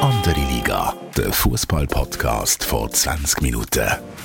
Andere Liga, der Fußball-Podcast vor 20 Minuten.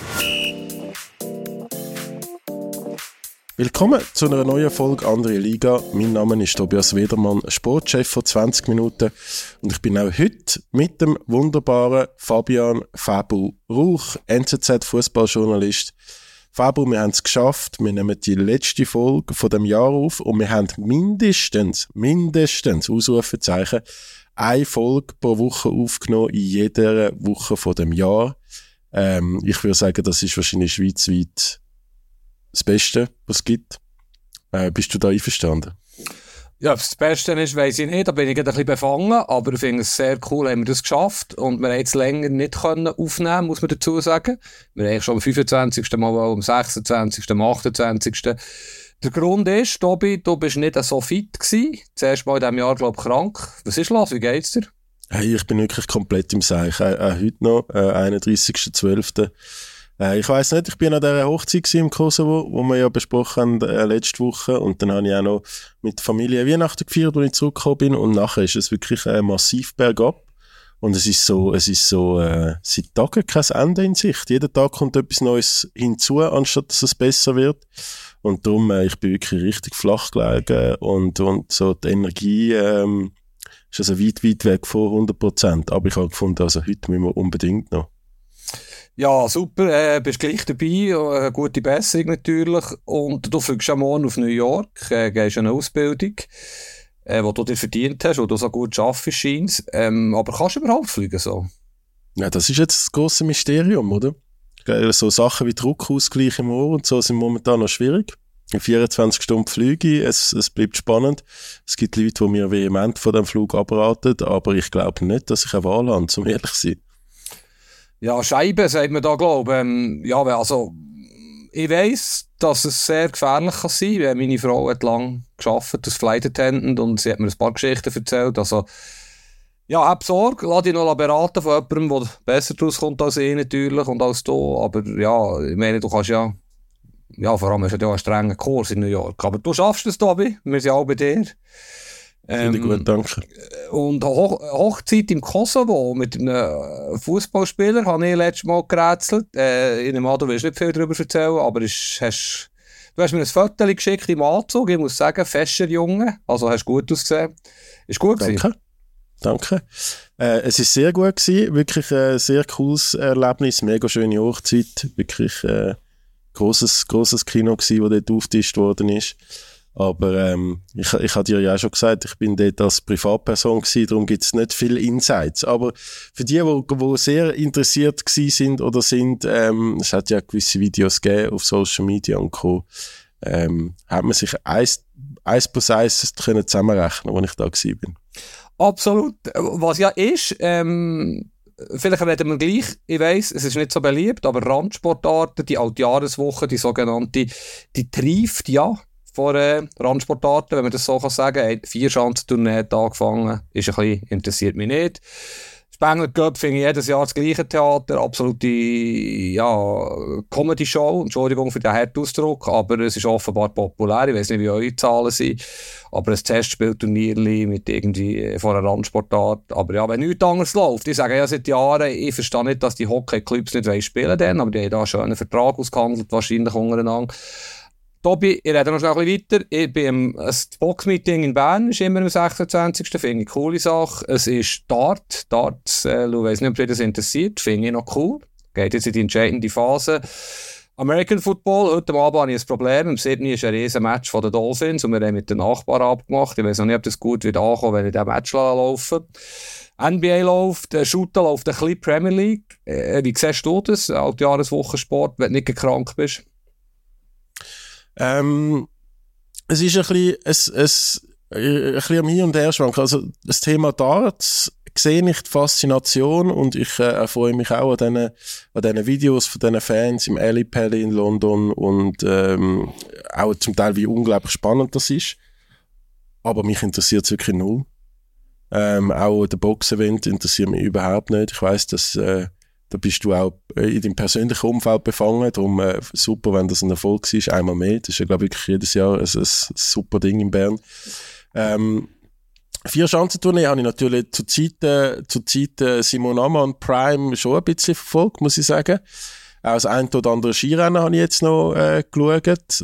Willkommen zu einer neuen Folge Andere Liga. Mein Name ist Tobias Wedermann, Sportchef von 20 Minuten. Und ich bin auch heute mit dem wunderbaren Fabian Fabu Rauch, NZZ-Fußballjournalist. Fabu, wir haben es geschafft. Wir nehmen die letzte Folge von dem Jahr auf und wir haben mindestens, Ausrufezeichen, eine Folge pro Woche aufgenommen in jeder Woche von dem Jahr. Ich würde sagen, das ist wahrscheinlich schweizweit das Beste, was es gibt. Bist du da einverstanden? Ja, ob es das Beste ist, weiss ich nicht. Da bin ich ein bisschen befangen. Aber ich finde es sehr cool, haben wir das geschafft. Und wir haben jetzt länger nicht können aufnehmen, muss man dazu sagen. Wir haben eigentlich schon am 25. Mal, am 26., am 28. Der Grund ist, Tobi, du bist nicht so fit gewesen. Zuerst mal in diesem Jahr, glaube ich, krank. Was ist los? Wie geht's dir? Hey, ich bin wirklich komplett im Seich. Heute noch, 31.12. Ich weiss nicht, ich bin an dieser Hochzeit im Kosovo, wo wir ja besprochen haben letzte Woche, und dann habe ich auch noch mit der Familie Weihnachten gefeiert, als ich zurückgekommen bin, und nachher ist es wirklich massiv bergab und es ist so seit Tagen kein Ende in Sicht. Jeden Tag kommt etwas Neues hinzu, anstatt dass es besser wird, und darum, ich bin wirklich richtig flach gelegen und so die Energie ist also weit weg von 100%, aber ich habe gefunden, also heute müssen wir unbedingt noch. Ja, super, bist gleich dabei, gute Besserung natürlich, und du fliegst ja morgen auf New York, gehst eine Ausbildung, die du dir verdient hast, wo du so gut arbeitest, scheinst, aber kannst du überhaupt fliegen so? Ja, das ist jetzt das grosse Mysterium, oder? So Sachen wie Druckausgleich im Ohr und so sind momentan noch schwierig. In 24 Stunden Flüge, es bleibt spannend. Es gibt Leute, die mir vehement von dem Flug abraten, aber ich glaube nicht, dass ich eine Wahl habe, um ehrlich zu sein. Ja, Scheibe, sagt man da, glaube ich. Ja, also, ich weiss, dass es sehr gefährlich kann sein kann. Meine Frau hat lange gearbeitet als Flight Attendant und sie hat mir ein paar Geschichten erzählt. Also, ja, hab Sorge, lass dich noch beraten von jemandem, der besser draus kommt als ich natürlich und als du. Aber ja, ich meine, du kannst ja vor allem hast du ja einen strengen Kurs in New York. Aber du schaffst es, Tobi. Wir sind auch bei dir. Finde gut, danke. Und Hochzeit im Kosovo mit einem Fußballspieler habe ich letztes Mal gerätselt. Ich nehme an, du willst nicht viel darüber erzählen, aber du hast mir ein Foto geschickt im Anzug. Ich muss sagen, fescher Junge. Also hast gut ausgesehen. Ist gut gewesen? Danke. Es ist sehr gut gewesen. Wirklich ein sehr cooles Erlebnis. Mega schöne Hochzeit. Wirklich grosses Kino gewesen, das dort aufgetischt worden ist. Aber ich habe dir ja auch schon gesagt, ich bin dort als Privatperson gewesen, darum gibt es nicht viele Insights. Aber für die sehr interessiert gewesen sind oder sind, es hat ja gewisse Videos gegeben auf Social Media und Co., hat man sich eins plus eins können zusammenrechnen, als ich da gewesen bin. Absolut. Was ja ist, vielleicht reden wir gleich, ich weiss, es ist nicht so beliebt, aber Randsportarten, die Altjahreswoche, die sogenannte, die treibt ja vor Randsportarten, wenn man das so sagen kann. 4-Schanzentournee hat angefangen, ist ein bisschen, interessiert mich nicht. Spengler Cup finde ich jedes Jahr das gleiche Theater, absolute Comedy-Show, Entschuldigung für den harten Ausdruck, aber es ist offenbar populär, ich weiss nicht, wie eure Zahlen sind, aber ein Testspielturnier mit irgendwie vor einer Randsportart, aber ja, wenn nichts anderes läuft, ich sage ja seit Jahren, ich verstehe nicht, dass die Hockey-Clubs nicht spielen wollen, aber die haben da schon einen Vertrag ausgehandelt, wahrscheinlich untereinander. Tobi, ich rede noch schnell ein bisschen weiter. Ich bin im Box-Meeting in Bern, ist immer am 26. Finde ich eine coole Sache. Es ist Darts, ich weiss nicht, ob dich das interessiert, finde ich noch cool. Geht jetzt in die entscheidende Phase. American Football, heute Abend habe ich ein Problem. Am 7. ist ein riesen Match von den Dolphins und wir haben mit den Nachbarn abgemacht. Ich weiss noch nicht, ob das gut wird ankommen, wenn ich diesen Match laufen. NBA läuft, Shooter läuft ein bisschen Premier League. Wie siehst du das? Altjahreswochensport, wenn du nicht krank bist? Es ist ein bisschen am Hin- und Herschwanken. Also, das Thema Darts sehe ich die Faszination und ich freue mich auch an diesen Videos von diesen Fans im Alley Pally in London und auch zum Teil, wie unglaublich spannend das ist. Aber mich interessiert es wirklich null. Auch der Box-Event interessiert mich überhaupt nicht. Ich weiss, dass da bist du auch in deinem persönlichen Umfeld befangen. Darum super, wenn das ein Erfolg ist, einmal mehr. Das ist ja, glaube ich, jedes Jahr ein super Ding in Bern. Vier-Schanzentournee habe ich natürlich zur Zeit Simon Ammann Prime schon ein bisschen verfolgt, muss ich sagen. Auch das ein oder andere Skirennen habe ich jetzt noch geschaut.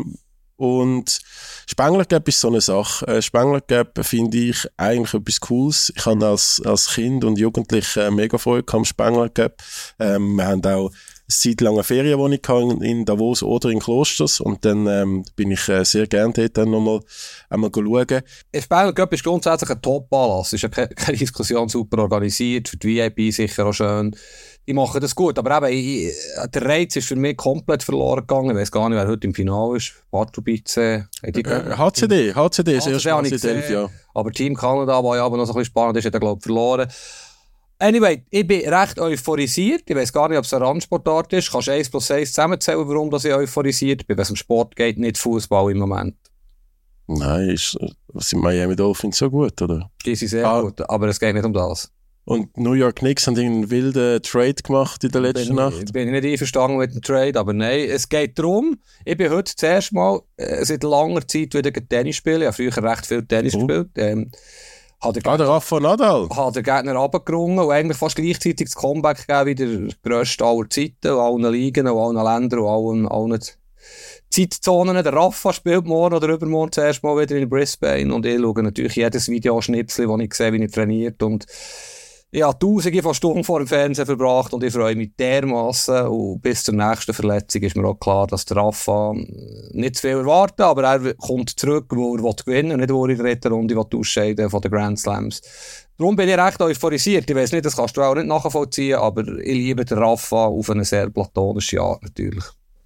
Und Spengler Cup ist so eine Sache. Spengler Cup finde ich eigentlich etwas Cooles. Ich habe als Kind und Jugendliche mega Freude am Spengler Cup. Wir haben auch seit langer Ferienwohnung in Davos oder in Klosters und dann bin ich sehr gerne dort dann nochmal einmal schauen. Der Spengler Cup ist grundsätzlich ein Top-Anlass. Ist ja keine Diskussion, super organisiert, für die VIP sicher auch schön. Die machen das gut, aber eben, der Reiz ist für mich komplett verloren gegangen. Ich weiss gar nicht, wer heute im Finale ist. Pardubice. HCD, das erste Mal seit 11 Jahren. Aber Team Kanada, war ja aber noch so ein bisschen spannend ist, hat er, glaube ich, verloren. Anyway, ich bin recht euphorisiert. Ich weiss gar nicht, ob es eine Randsportart ist. Kannst du 1+1 zusammenzählen, warum ich euphorisiert bin? Wenn es um Sport geht, nicht Fußball im Moment. Nein, sind Miami Dolphins so gut, oder? Die sind sehr gut, aber es geht nicht um das. Und New York Knicks haben einen wilden Trade gemacht in der letzten Nacht. Bin ich nicht einverstanden mit dem Trade, aber nein, es geht darum, ich bin heute das erste Mal seit langer Zeit wieder Tennis spielen. Ich habe früher recht viel Tennis gespielt. Der Rafa Nadal. Hat der Gegner runtergerungen und eigentlich fast gleichzeitig das Comeback gegeben wie der grösste aller Zeiten, und allen Ligen, und allen Ländern und allen Zeitzonen. Der Rafa spielt morgen oder übermorgen das erste Mal wieder in Brisbane und ich schaue natürlich jedes Videoschnipsel, das ich sehe, wie er trainiert, und ich habe Tausende von Stunden vor dem Fernsehen verbracht und ich freue mich dermassen. Und bis zur nächsten Verletzung ist mir auch klar, dass der Rafa nicht zu viel erwartet, aber er kommt zurück, wo er gewinnen will, nicht wo er in der dritten Runde ausscheiden von den Grand Slams. Darum bin ich recht euphorisiert. Ich weiss nicht, das kannst du auch nicht nachvollziehen, aber ich liebe den Rafa auf eine sehr platonische Art natürlich.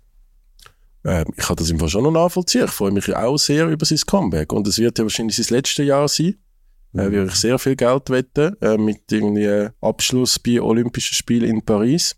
Ich kann das im Fall schon noch nachvollziehen. Ich freue mich auch sehr über sein Comeback und es wird ja wahrscheinlich sein letztes Jahr sein. Würde ich sehr viel Geld wetten, mit irgendwie Abschluss bei Olympischen Spielen in Paris.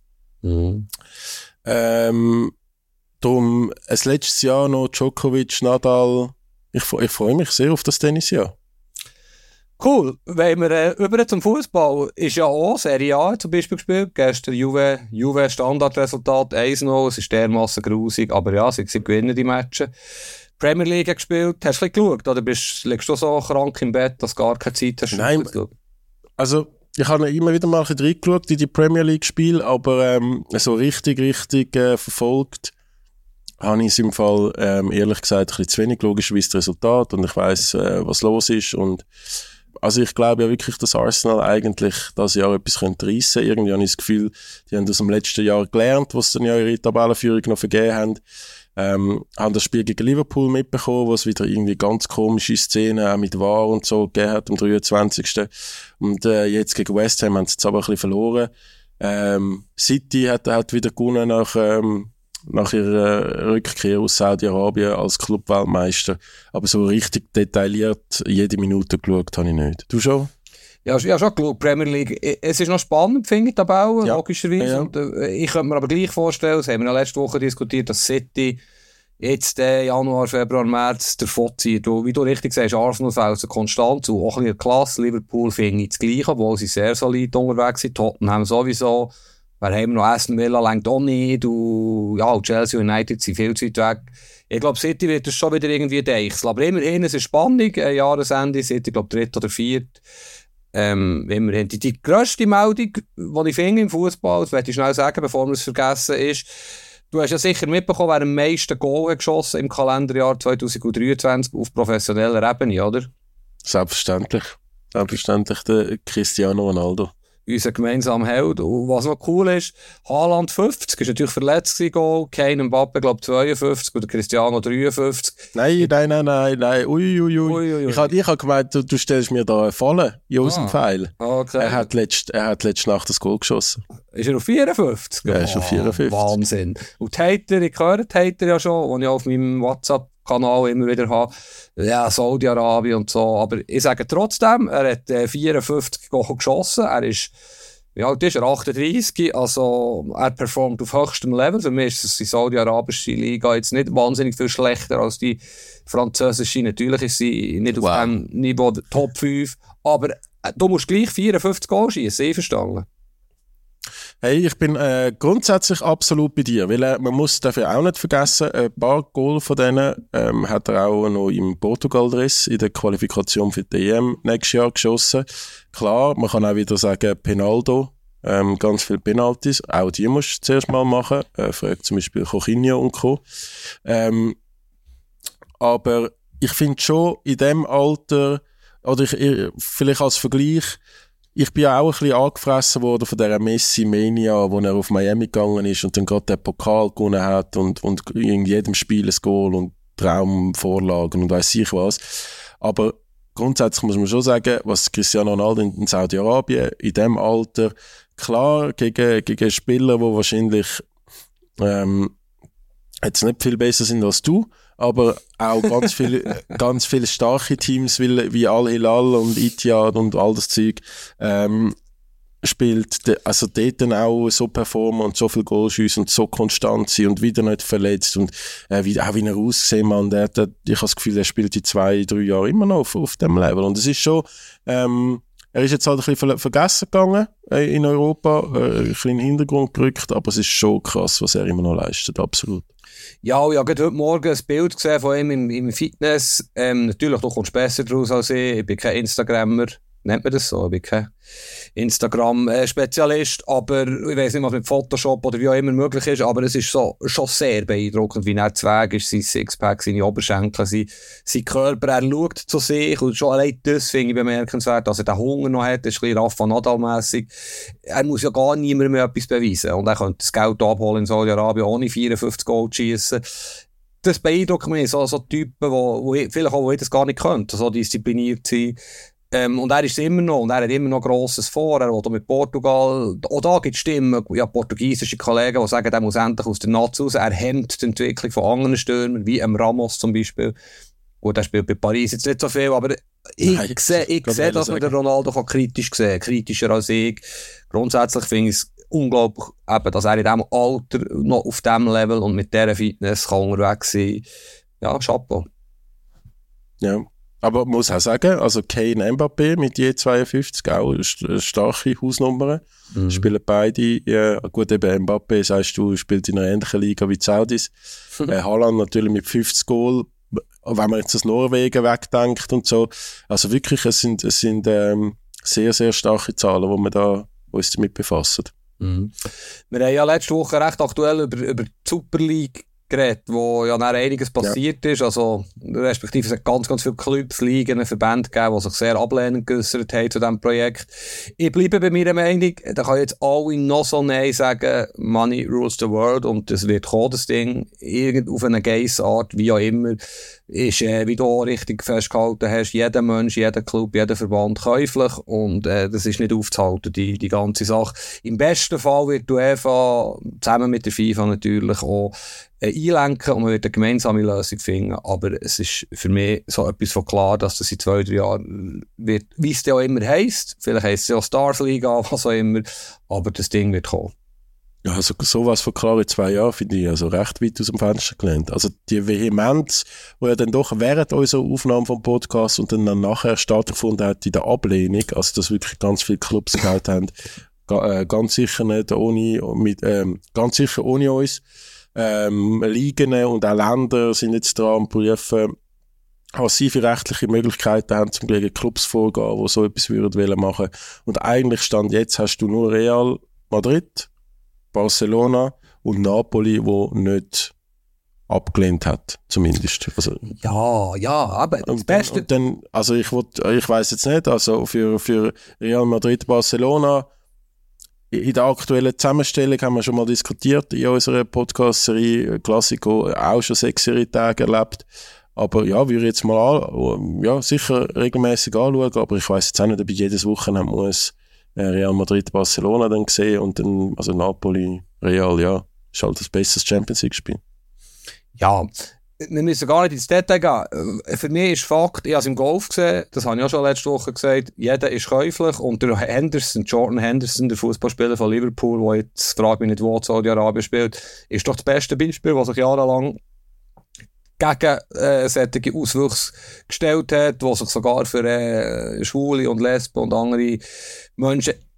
Darum, das letztes Jahr noch Djokovic, Nadal. Ich freue mich sehr auf das Tennisjahr. Cool. Wenn wir über zum Fußball ist ja auch Serie A zum Beispiel gespielt. Gestern Juve Standardresultat 1-0. Es ist dermassen grusig, aber ja, sie gewinnen die Matches. Premier League gespielt, hast du ein bisschen geschaut, oder liegst du so krank im Bett, dass du gar keine Zeit hast? Nein, also ich habe immer wieder mal ein bisschen reingeschaut in die Premier League Spiele, aber so richtig verfolgt habe ich es im Fall ehrlich gesagt ein bisschen zu wenig, logischerweise das Resultat, und ich weiss, was los ist, und also ich glaube ja wirklich, dass Arsenal eigentlich das Jahr etwas reissen könnte. Irgendwie habe ich das Gefühl, die haben aus dem letzten Jahr gelernt, was sie dann ja ihre Tabellenführung noch vergeben haben. Haben das Spiel gegen Liverpool mitbekommen, wo es wieder irgendwie ganz komische Szenen auch mit VAR und so gegeben hat am 23. Und jetzt gegen West Ham haben sie es aber ein bisschen verloren. City hat wieder gewonnen nach ihrer Rückkehr aus Saudi-Arabien als Clubweltmeister. Aber so richtig detailliert jede Minute geschaut habe ich nicht. Du schon? Ja, schon geschaut, Premier League. Es ist noch spannend, finde ich, die Tabelle, ja, logischerweise. Ja. Und, ich könnte mir aber gleich vorstellen, das haben wir ja letzte Woche diskutiert, dass City jetzt Januar, Februar, März davon zieht. Wie du richtig sagst, Arsenal fällt konstant zu, auch ein bisschen Klasse. Liverpool finde ich das Gleiche, obwohl sie sehr solid unterwegs sind. Tottenham sowieso. Wer haben wir noch? Aston Villa längt auch nicht. Und Chelsea United sind viel zu weit weg. Ich glaube, City wird das schon wieder irgendwie deichseln. Aber immerhin, es ist spannend. Ein Jahresende, City, glaube ich, 3. oder 4. Immerhin. Die grösste Meldung, die ich finde im Fußball, das möchte ich schnell sagen, bevor wir es vergessen, ist, du hast ja sicher mitbekommen, wer am meisten Goal geschossen im Kalenderjahr 2023 auf professioneller Ebene, oder? Selbstverständlich. Selbstverständlich der Cristiano Ronaldo. Unser gemeinsamer Held. Und was noch cool ist, Haaland 50, ist natürlich verletzt gewesen, Kane Mbappe, glaube 52 oder Cristiano 53. Nein. Ui. Ich habe gemeint, du stellst mir da eine Falle aus dem Pfeil. Okay. Er hat letzte Nacht das Goal geschossen. Ist er auf 54? Ja, er ist auf 54. Wahnsinn. Und die Hater, ich höre die Hater ja schon, die ich auf meinem WhatsApp-Kanal immer wieder habe. Ja, Saudi-Arabien und so. Aber ich sage trotzdem, er hat 54 Goal geschossen. Er ist, wie alt ist er? 38. Also, er performt auf höchstem Level. Für mich ist die saudi-arabische Liga jetzt nicht wahnsinnig viel schlechter als die französische. Natürlich ist sie nicht auf dem Niveau der Top 5. Aber du musst gleich 54 Goal schießen, verstanden? Hey, ich bin grundsätzlich absolut bei dir, weil man muss dafür auch nicht vergessen, ein paar Goal von denen hat er auch noch im Portugal-Dress in der Qualifikation für die EM nächstes Jahr geschossen. Klar, man kann auch wieder sagen, Penaldo, ganz viele Penalties, auch die musst du zuerst mal machen, fragt zum Beispiel Coutinho und Co. Aber ich finde schon, in dem Alter, oder vielleicht als Vergleich, ich bin ja auch ein bisschen angefressen worden von dieser Messi-Mania, wo er auf Miami gegangen ist und dann gerade den Pokal gewonnen hat und in jedem Spiel ein Goal und Traumvorlagen und weiss ich was. Aber grundsätzlich muss man schon sagen, was Cristiano Ronaldo in Saudi-Arabien in dem Alter, klar, gegen Spieler, die wahrscheinlich jetzt nicht viel besser sind als du, aber auch ganz viele starke Teams wie Al-Hilal und Ittihad und all das Zeug spielt, also dort dann auch so performen und so viel Goal schiessen und so konstant sein und wieder nicht verletzt und auch wie er aussehen, man, ich habe das Gefühl, er spielt in 2-3 Jahren immer noch auf dem Level und es ist schon, er ist jetzt halt ein bisschen vergessen gegangen in Europa, ein bisschen in den Hintergrund gerückt, aber es ist schon krass, was er immer noch leistet, absolut. Ja, ich habe heute Morgen ein Bild gesehen von ihm im Fitness. Natürlich, du kommst besser draus als ich bin kein Instagrammer. Nennt man das so? Ich bin kein Instagram-Spezialist, aber ich weiss nicht, was mit Photoshop oder wie auch immer möglich ist, aber es ist so, schon sehr beeindruckend, wie er zu Weg ist, sein Sixpack, seine Oberschenkel, sein Körper, er schaut zu sich und schon allein das finde ich bemerkenswert, dass er den Hunger noch hat, das ist ein bisschen Rafa Nadal-mässig. Er muss ja gar niemandem mehr etwas beweisen und er könnte das Geld abholen in Saudi-Arabien ohne 54 Goal zu schiessen. Das beeindruckt mich, so Typen, wo vielleicht auch, wo das gar nicht könnte, so diszipliniert sein. Und er ist immer noch, und er hat immer noch Grosses vor, er will mit Portugal, auch da gibt es Stimmen, ja, portugiesische Kollegen, die sagen, er muss endlich aus der Nazi raus, er hemmt die Entwicklung von anderen Stürmern, wie Ramos zum Beispiel. Gut, er spielt bei Paris jetzt nicht so viel, aber ich sehe, dass man den Ronaldo kritisch sehen kann, kritischer als ich. Grundsätzlich finde ich es unglaublich, eben, dass er in diesem Alter noch auf diesem Level und mit dieser Fitness kann unterwegs sein. Ja, Chapeau. Ja. Aber man muss auch sagen, also Kane und Mbappé mit je 52 auch starke Hausnummern. Spielen beide, ja, gut, eben Mbappé, sagst du, spielt in einer ähnlichen Liga wie die Saudis. Haaland natürlich mit 50 Goal, wenn man jetzt das Norwegen wegdenkt und so. Also wirklich, es sind sehr, sehr starke Zahlen, wo wir da uns damit befassen. Wir haben ja letzte Woche recht aktuell über die Super League geredet, wo ja dann einiges passiert ist, also respektive es hat ganz, ganz viele Clubs, Ligen, Verbände gegeben, die sich sehr ablehnend geäussert haben zu diesem Projekt. Ich bleibe bei meiner Meinung, da kann jetzt alle noch so nein sagen, Money rules the world und das wird kommen, das Ding, irgend auf eine Geissart, wie auch immer, ist, wie du auch richtig festgehalten hast, jeder Mensch, jeder Club, jeder Verband käuflich und das ist nicht aufzuhalten, die ganze Sache. Im besten Fall wird die UEFA zusammen mit der FIFA natürlich auch einlenken und man wird eine gemeinsame Lösung finden, aber es ist für mich so etwas von klar, dass das in 2-3 Jahren wird, wie es ja auch immer heisst, vielleicht heisst es ja Stars Liga, was auch immer, aber das Ding wird kommen. Ja, also sowas von klar in 2 Jahren finde ich also recht weit aus dem Fenster gelehnt. Also die Vehemenz, die ja dann doch während unserer Aufnahme vom Podcast und dann nachher stattgefunden hat in der Ablehnung, also dass wirklich ganz viele Clubs gehabt haben, ganz sicher nicht ganz sicher ohne uns. Ligen und auch Länder sind jetzt dran am prüfen, was sie für rechtliche Möglichkeiten haben, zum gegen Clubs vorgehen, die so etwas würden machen. Und eigentlich Stand jetzt hast du nur Real Madrid, Barcelona und Napoli, wo nicht abgelehnt hat, zumindest. Also, ja, aber das Beste... Und dann, also ich weiss jetzt nicht, also für Real Madrid, Barcelona, in der aktuellen Zusammenstellung haben wir schon mal diskutiert in unserer Podcast-Serie Classico, auch schon 6 Tage erlebt. Aber ja, würde ich jetzt mal sicher regelmäßig anschauen, aber ich weiss jetzt auch nicht, ob ich jedes Wochenende muss Real Madrid, Barcelona dann sehen und dann, also Napoli, Real, ja, ist halt das besseres Champions League-Spiel. Ja, wir müssen gar nicht ins Detail gehen. Für mich ist Fakt, ich habe es im Golf gesehen, das habe ich auch schon letzte Woche gesagt, jeder ist käuflich und der Jordan Henderson, der Fußballspieler von Liverpool, der jetzt, frage mich nicht wo, Saudi-Arabien spielt, ist doch das beste Beispiel, was sich jahrelang gegen solche Auswüchse gestellt hat, die sich sogar für Schwule und Lesben und andere Menschen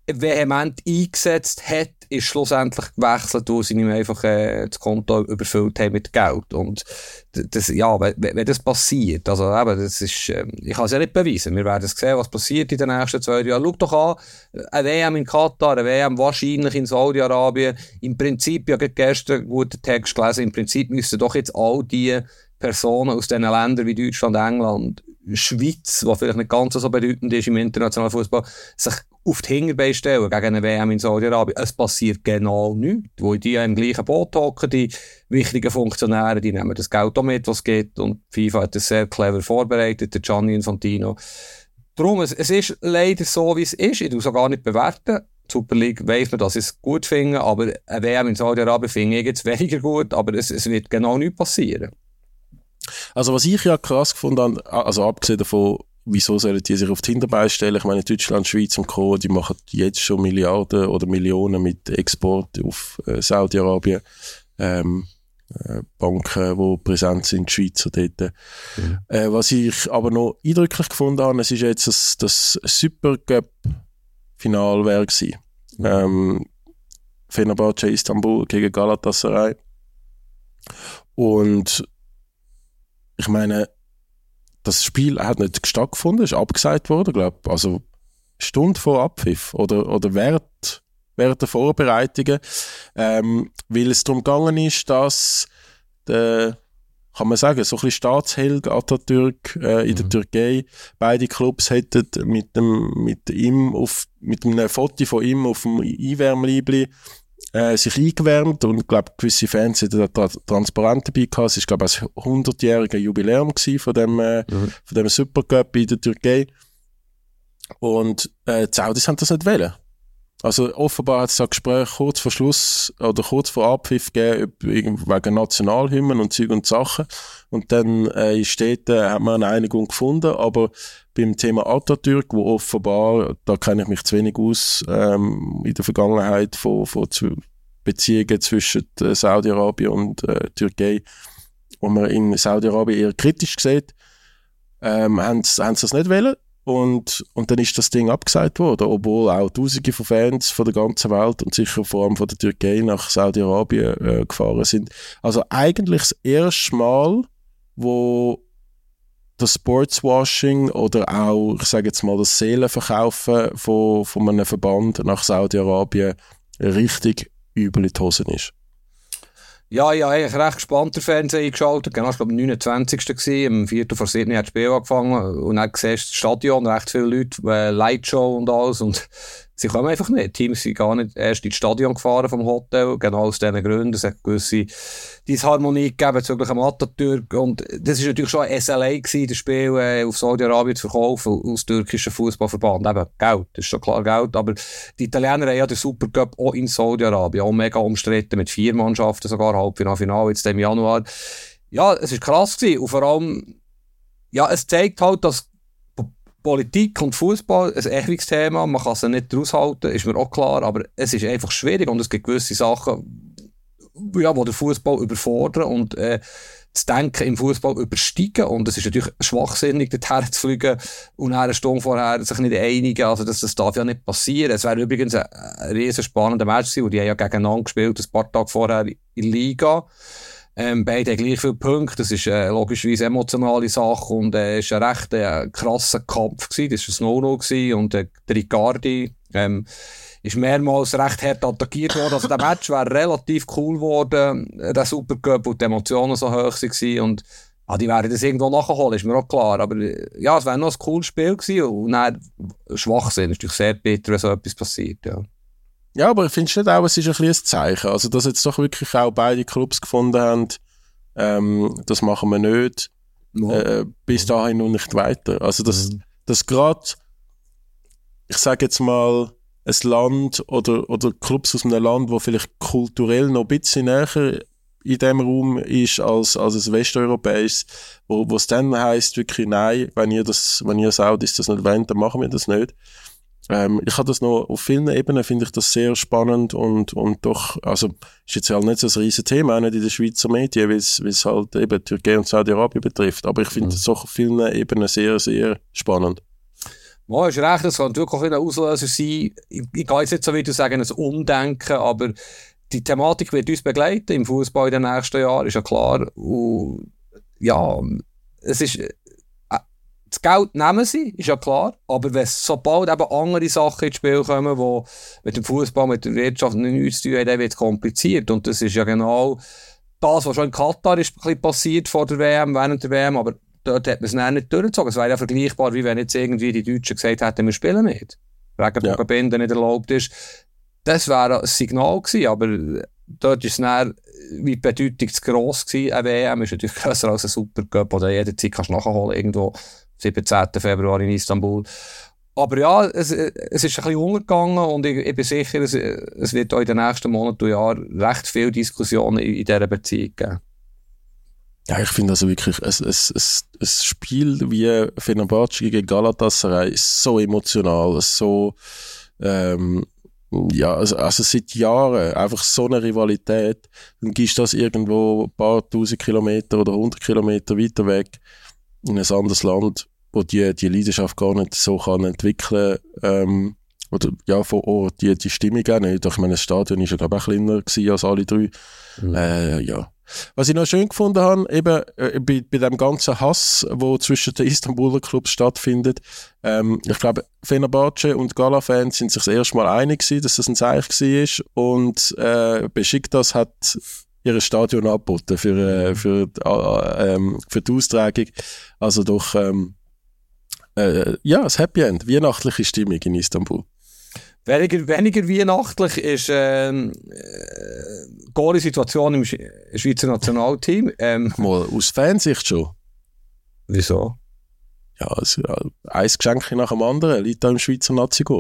vehement eingesetzt hat, ist schlussendlich gewechselt, wo sie ihm einfach das Konto überfüllt haben mit Geld. Und das, ja, wenn das passiert, also eben, das ist, ich kann es ja nicht beweisen. Wir werden sehen, was passiert in den nächsten 2 Jahren. Schau doch an, eine WM in Katar, eine WM wahrscheinlich in Saudi-Arabien. Im Prinzip, ich habe gestern einen guten Text gelesen, im Prinzip müssten doch jetzt all die Personen aus diesen Ländern wie Deutschland, England, Schweiz, was vielleicht nicht ganz so bedeutend ist im internationalen Fußball, sich auf die Hinterbeine stellen gegen eine WM in Saudi-Arabien. Es passiert genau nichts. Wo die im gleichen Boot hocken, die wichtigen Funktionäre, die nehmen das Geld auch mit, was es gibt. Und FIFA hat das sehr clever vorbereitet, der Gianni Infantino. Darum, es ist leider so, wie es ist. Ich tue es auch gar nicht bewerten. Die Super League weiss man, dass ich es gut finde, aber eine WM in Saudi-Arabien finde ich jetzt weniger gut, aber es wird genau nichts passieren. Also was ich ja krass gefunden habe, also abgesehen davon, wieso sollen die sich auf die Hinterbeine stellen? Ich meine, Deutschland, Schweiz und Co., die machen jetzt schon Milliarden oder Millionen mit Export auf Saudi-Arabien. Banken, die präsent sind, die Schweizer dort. Was ich aber noch eindrücklich gefunden habe, es ist jetzt das Supercup-Final wäre gewesen. Fenerbahce Istanbul gegen Galatasaray. Und ich meine, das Spiel hat nicht stattgefunden, ist abgesagt worden, glaube ich. Also Stunde vor Abpfiff oder während der Vorbereitungen, weil es darum gegangen ist, dass kann man sagen, so ein bisschen Staatsheld Atatürk in der Türkei, beide Clubs hätten mit einem Foto von ihm auf dem Einwärmliebli sich eingewärmt und ich glaube, gewisse Fans hatten da Transparente dabei gehabt. Es war, glaube ich, ein 100-jähriger Jubiläum von dem Supercup in der Türkei. Und die Saudis haben das nicht wollen. Also offenbar hat es ein Gespräch kurz vor Schluss oder kurz vor Abpfiff gegeben wegen Nationalhymnen und Zeug und Sachen. Und dann hat man eine Einigung gefunden, aber beim Thema Atatürk, wo offenbar, da kenne ich mich zu wenig aus, in der Vergangenheit von Beziehungen zwischen Saudi-Arabien und Türkei, wo man in Saudi-Arabien eher kritisch sieht, haben sie das nicht wollen. Und dann ist das Ding abgesagt worden, obwohl auch Tausende von Fans von der ganzen Welt und sicher vor allem von der Türkei nach Saudi-Arabien gefahren sind. Also eigentlich das erste Mal, wo das Sportswashing oder auch, ich sage jetzt mal, das Seelenverkaufen von einem Verband nach Saudi-Arabien richtig übel in die Hosen ist. Ja, ich habe eigentlich recht gespannt den Fernseher eingeschaltet. Genau, ich glaube, am 29. war, am 4. vor 7. hat das Spiel angefangen. Und dann siehst du das Stadion, recht viele Leute, Lightshow und alles. Und sie kommen einfach nicht. Die Teams sind gar nicht erst ins Stadion gefahren vom Hotel. Genau aus diesen Gründen. Es hat gewisse Disharmonie gegeben bezüglich dem Atatürk. Und das war natürlich schon ein SLA gewesen, das Spiel auf Saudi-Arabien zu verkaufen, aus türkischen Fußballverband. Eben, Geld, das ist schon klar Geld. Aber die Italiener haben ja den Supercup auch in Saudi-Arabien, auch mega umstritten, mit 4 Mannschaften sogar, Halbfinale, Finale, jetzt im Januar. Ja, es war krass gewesen. Und vor allem, ja, es zeigt halt, dass Politik und Fußball ein ewiges Thema, man kann es nicht raushalten, ist mir auch klar, aber es ist einfach schwierig und es gibt gewisse Sachen, ja, die den Fußball überfordern und das Denken im Fußball übersteigen und es ist natürlich schwachsinnig, dorthin zu fliegen und eine Stunde vorher sich nicht einigen, also das darf ja nicht passieren. Es wäre übrigens ein riesen spannender Match gewesen, und die haben ja gegeneinander gespielt, ein paar Tage vorher in Liga. Beide haben gleich viele Punkte, das ist logischerweise eine emotionale Sache und es war ein recht krasser Kampf gewesen, das war ein No-No gewesen und der Riccardi ist mehrmals recht hart attackiert worden, also der Match wäre relativ cool geworden, der Supercup, wo die Emotionen so hoch waren und die werden das irgendwo nachholen, ist mir auch klar, aber ja, es wäre noch ein cooles Spiel gewesen und dann Schwachsinn, ist natürlich sehr bitter, wenn so etwas passiert, ja. Ja, aber findest du nicht auch, es ist ein bisschen ein Zeichen? Also, dass jetzt doch wirklich auch beide Clubs gefunden haben, das machen wir nicht, bis dahin noch nicht weiter. Also, dass gerade, ich sage jetzt mal, ein Land oder Clubs aus einem Land, wo vielleicht kulturell noch ein bisschen näher in dem Raum ist als ein westeuropäisches, wo es dann heisst, wirklich, nein, wenn ihr Saudis das nicht wollt, dann machen wir das nicht. Ich habe das noch auf vielen Ebenen, finde ich das sehr spannend und doch, also ist jetzt halt nicht so ein riesen Thema, auch nicht in den Schweizer Medien, weil es halt eben Türkei und Saudi-Arabien betrifft, aber ich finde das auch auf vielen Ebenen sehr, sehr spannend. Ja, ist recht, es kann wirklich auch ein Auslöser sein. Ich gehe jetzt nicht so weit zu sagen, ein Umdenken, aber die Thematik wird uns begleiten im Fußball in den nächsten Jahren, ist ja klar. Und ja, es ist, das Geld nehmen sie, ist ja klar, aber wenn sobald eben andere Sachen ins Spiel kommen, die mit dem Fußball, mit der Wirtschaft nichts zu tun haben, dann wird es kompliziert. Und das ist ja genau das, was schon in Katar ist ein bisschen passiert vor der WM, während der WM, aber dort hat man es dann nicht durchgezogen. Es wäre ja vergleichbar, wie wenn jetzt irgendwie die Deutschen gesagt hätten, wir spielen nicht. Regenbogenbinden nicht erlaubt ist. Das wäre ein Signal gewesen, aber dort ist es dann wie die Bedeutung zu gross gewesen. Eine WM ist natürlich grösser als ein Supercup, oder jederzeit kannst du nachholen, irgendwo 17. Februar in Istanbul. Aber ja, es ist ein bisschen untergegangen und ich bin sicher, es wird auch in den nächsten Monaten und Jahren recht viele Diskussionen in dieser Beziehung geben. Ja, ich finde also wirklich, ein Spiel wie Fenerbahce gegen Galatasaray ist so emotional, so, ja, also seit Jahren einfach so eine Rivalität. Dann gibst du das irgendwo ein paar tausend Kilometer oder 100 Kilometer weiter weg in ein anderes Land, wo die Leidenschaft gar nicht so kann entwickeln, oder ja, vor Ort die Stimmung auch nicht. Ich meine, das Stadion ist ja, glaube ich, auch kleiner gewesen als alle drei. Ja. Was ich noch schön gefunden habe, eben bei dem ganzen Hass, der zwischen den Istanbuler Clubs stattfindet, ich glaube, Fenerbahce und Gala-Fans sind sich das erste Mal einig gewesen, dass das ein Zeichen war, und Besiktas hat ihr Stadion angeboten für die Austragung. Also doch, ja, das Happy End, weihnachtliche Stimmung in Istanbul. Weniger weihnachtlich ist Goalie-Situation im Schweizer Nationalteam. Mal aus Fansicht schon. Wieso? Ja, also, ein Geschenk nach dem anderen liegt da im Schweizer Nazi-Goal.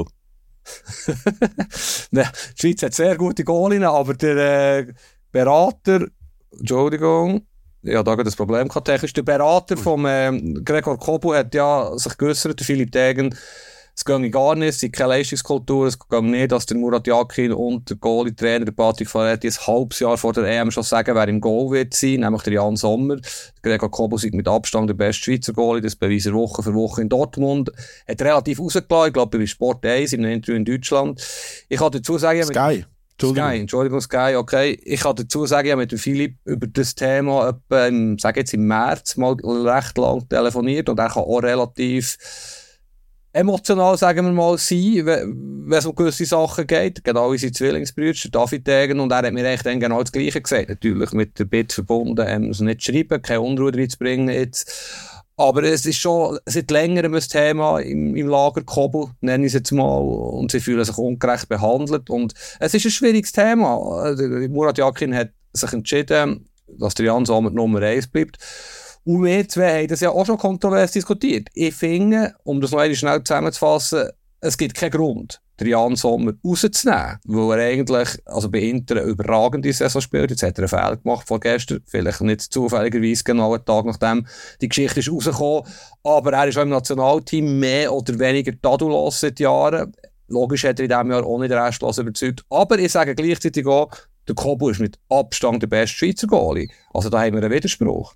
Die Schweiz hat sehr gute Goalien, aber der Berater, Entschuldigung, ja, da gibt es ein Problem technisch. Der Berater vom Gregor Kobel hat ja sich geäussert, der Philipp Degen, es ginge gar nicht, es sei keine Leistungskultur, es ginge nicht, dass der Murat Yakin und der Goalie-Trainer, der Patrick Flaherty, ein halbes Jahr vor der EM schon sagen, wer im Goal wird sein, nämlich der Jan Sommer. Der Gregor Kobel sei mit Abstand der beste Schweizer Goalie, das beweist er Woche für Woche in Dortmund. Hat relativ rausgelassen, ich glaube, bei Sport 1, in einem Interview in Deutschland. Ich kann dazu sagen, Entschuldigung, Sky, okay. Ich kann dazu sagen, ich habe mit dem Philipp über das Thema etwa im März mal recht lang telefoniert, und er kann auch relativ emotional, sagen wir mal, sein, wenn es um gewisse Sachen geht. Genau wie sein Zwillingsbrüder, David Degen, und er hat mir echt dann genau das Gleiche gesagt. Natürlich mit der Bitte verbunden, es nicht schreiben, keine Unruhe reinzubringen jetzt. Aber es ist schon seit längerem ein Thema im Lager Kobel, nenne ich es jetzt mal, und sie fühlen sich ungerecht behandelt. Und es ist ein schwieriges Thema. Murat Yakin hat sich entschieden, dass der Jan Sommer Nummer 1 bleibt. Und wir zwei haben das ja auch schon kontrovers diskutiert. Ich finde, um das noch einmal schnell zusammenzufassen, es gibt keinen Grund, den Jan Sommer rauszunehmen, weil er eigentlich, also bei Inter eine überragende Saison spielt. Jetzt hat er einen Fehler gemacht vorgestern, vielleicht nicht zufälligerweise genau einen Tag nachdem die Geschichte ist rausgekommen, aber er ist auch im Nationalteam mehr oder weniger tadellos seit Jahren. Logisch hat er in diesem Jahr auch nicht restlos überzeugt, aber ich sage gleichzeitig auch, der Kobel ist mit Abstand der beste Schweizer Goalie. Also da haben wir einen Widerspruch.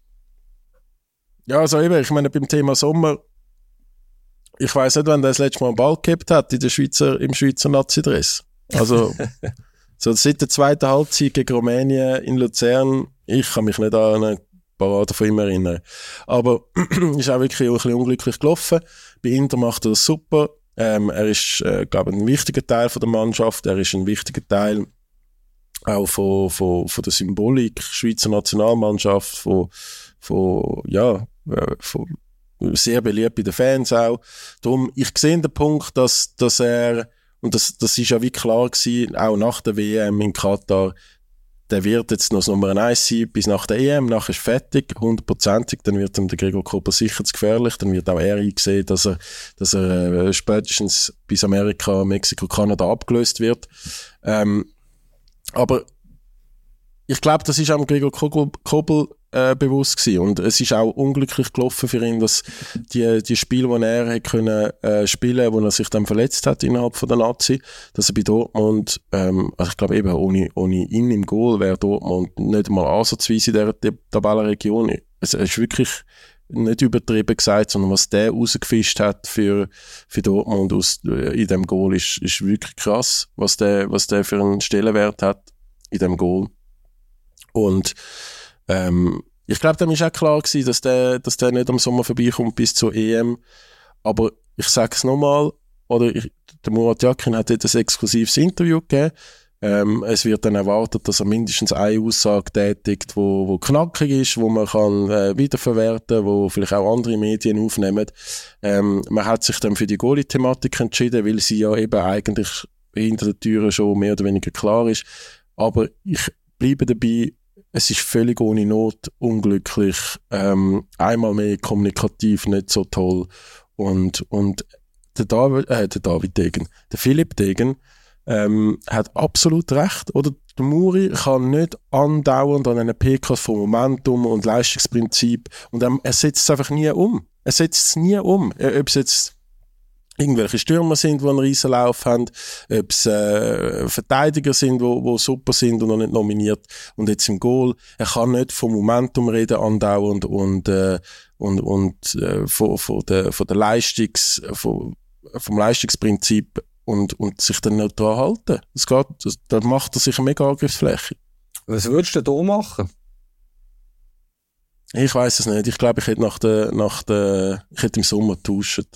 Ja, also eben, ich meine, beim Thema Sommer, ich weiss nicht, wann der das letzte Mal einen Ball gehabt hat im Schweizer Nazi-Dress. Also, so seit der zweiten Halbzeit gegen Rumänien in Luzern, ich kann mich nicht an eine Parade von ihm erinnern. Aber ist auch wirklich ein bisschen unglücklich gelaufen. Bei Inter macht er das super. Er ist, glaube ich, ein wichtiger Teil von der Mannschaft. Er ist ein wichtiger Teil auch von der Symbolik Schweizer Nationalmannschaft, von sehr beliebt bei den Fans auch. Darum, ich sehe den Punkt, dass er, und das ist ja wie klar gewesen, auch nach der WM in Katar, der wird jetzt noch das Nummer 1 sein bis nach der EM, nachher ist fertig, 100%ig, dann wird ihm der Gregor Kobel sicher zu gefährlich, dann wird auch er eingesehen, dass er spätestens bis Amerika, Mexiko, Kanada abgelöst wird. Aber ich glaube, das ist auch Gregor Kobel bewusst gewesen. Und es ist auch unglücklich gelaufen für ihn, dass die Spiele, die er hätte können spielen, wo er sich dann verletzt hat innerhalb von der Nazi, dass er bei Dortmund, also ich glaube eben ohne ihn im Goal wäre Dortmund nicht mal ansatzweise in dieser Tabellenregion. Es ist wirklich nicht übertrieben gesagt, sondern was der rausgefischt hat für Dortmund in dem Goal ist wirklich krass, was der für einen Stellenwert hat in dem Goal. Und ich glaube, dem ist auch klar gewesen, dass der nicht am Sommer vorbeikommt bis zur EM. Aber ich sage es nochmal, der Murat Yakin hat dort ein exklusives Interview gegeben. Es wird dann erwartet, dass er mindestens eine Aussage tätigt, wo knackig ist, wo man kann wiederverwerten, wo vielleicht auch andere Medien aufnehmen. Man hat sich dann für die Goalie-Thematik entschieden, weil sie ja eben eigentlich hinter der Türe schon mehr oder weniger klar ist. Aber ich bleibe dabei, es ist völlig ohne Not, unglücklich, einmal mehr kommunikativ nicht so toll. Und der David Degen, der Philipp Degen, hat absolut recht. Oder der Muri kann nicht andauernd an einen PKs von Momentum und Leistungsprinzip und er setzt es einfach nie um. Er setzt es nie um. Ob es jetzt irgendwelche Stürmer sind, die einen riesen Lauf haben, ob es Verteidiger sind, die super sind und noch nicht nominiert. Und jetzt im Goal, er kann nicht vom Momentum reden andauernd und von der vom Leistungsprinzip und sich dann nicht daran halten. Da macht er sich eine mega Angriffsfläche. Was würdest du da machen? Ich weiss es nicht. Ich glaube, ich hätte ich hätte im Sommer getauscht.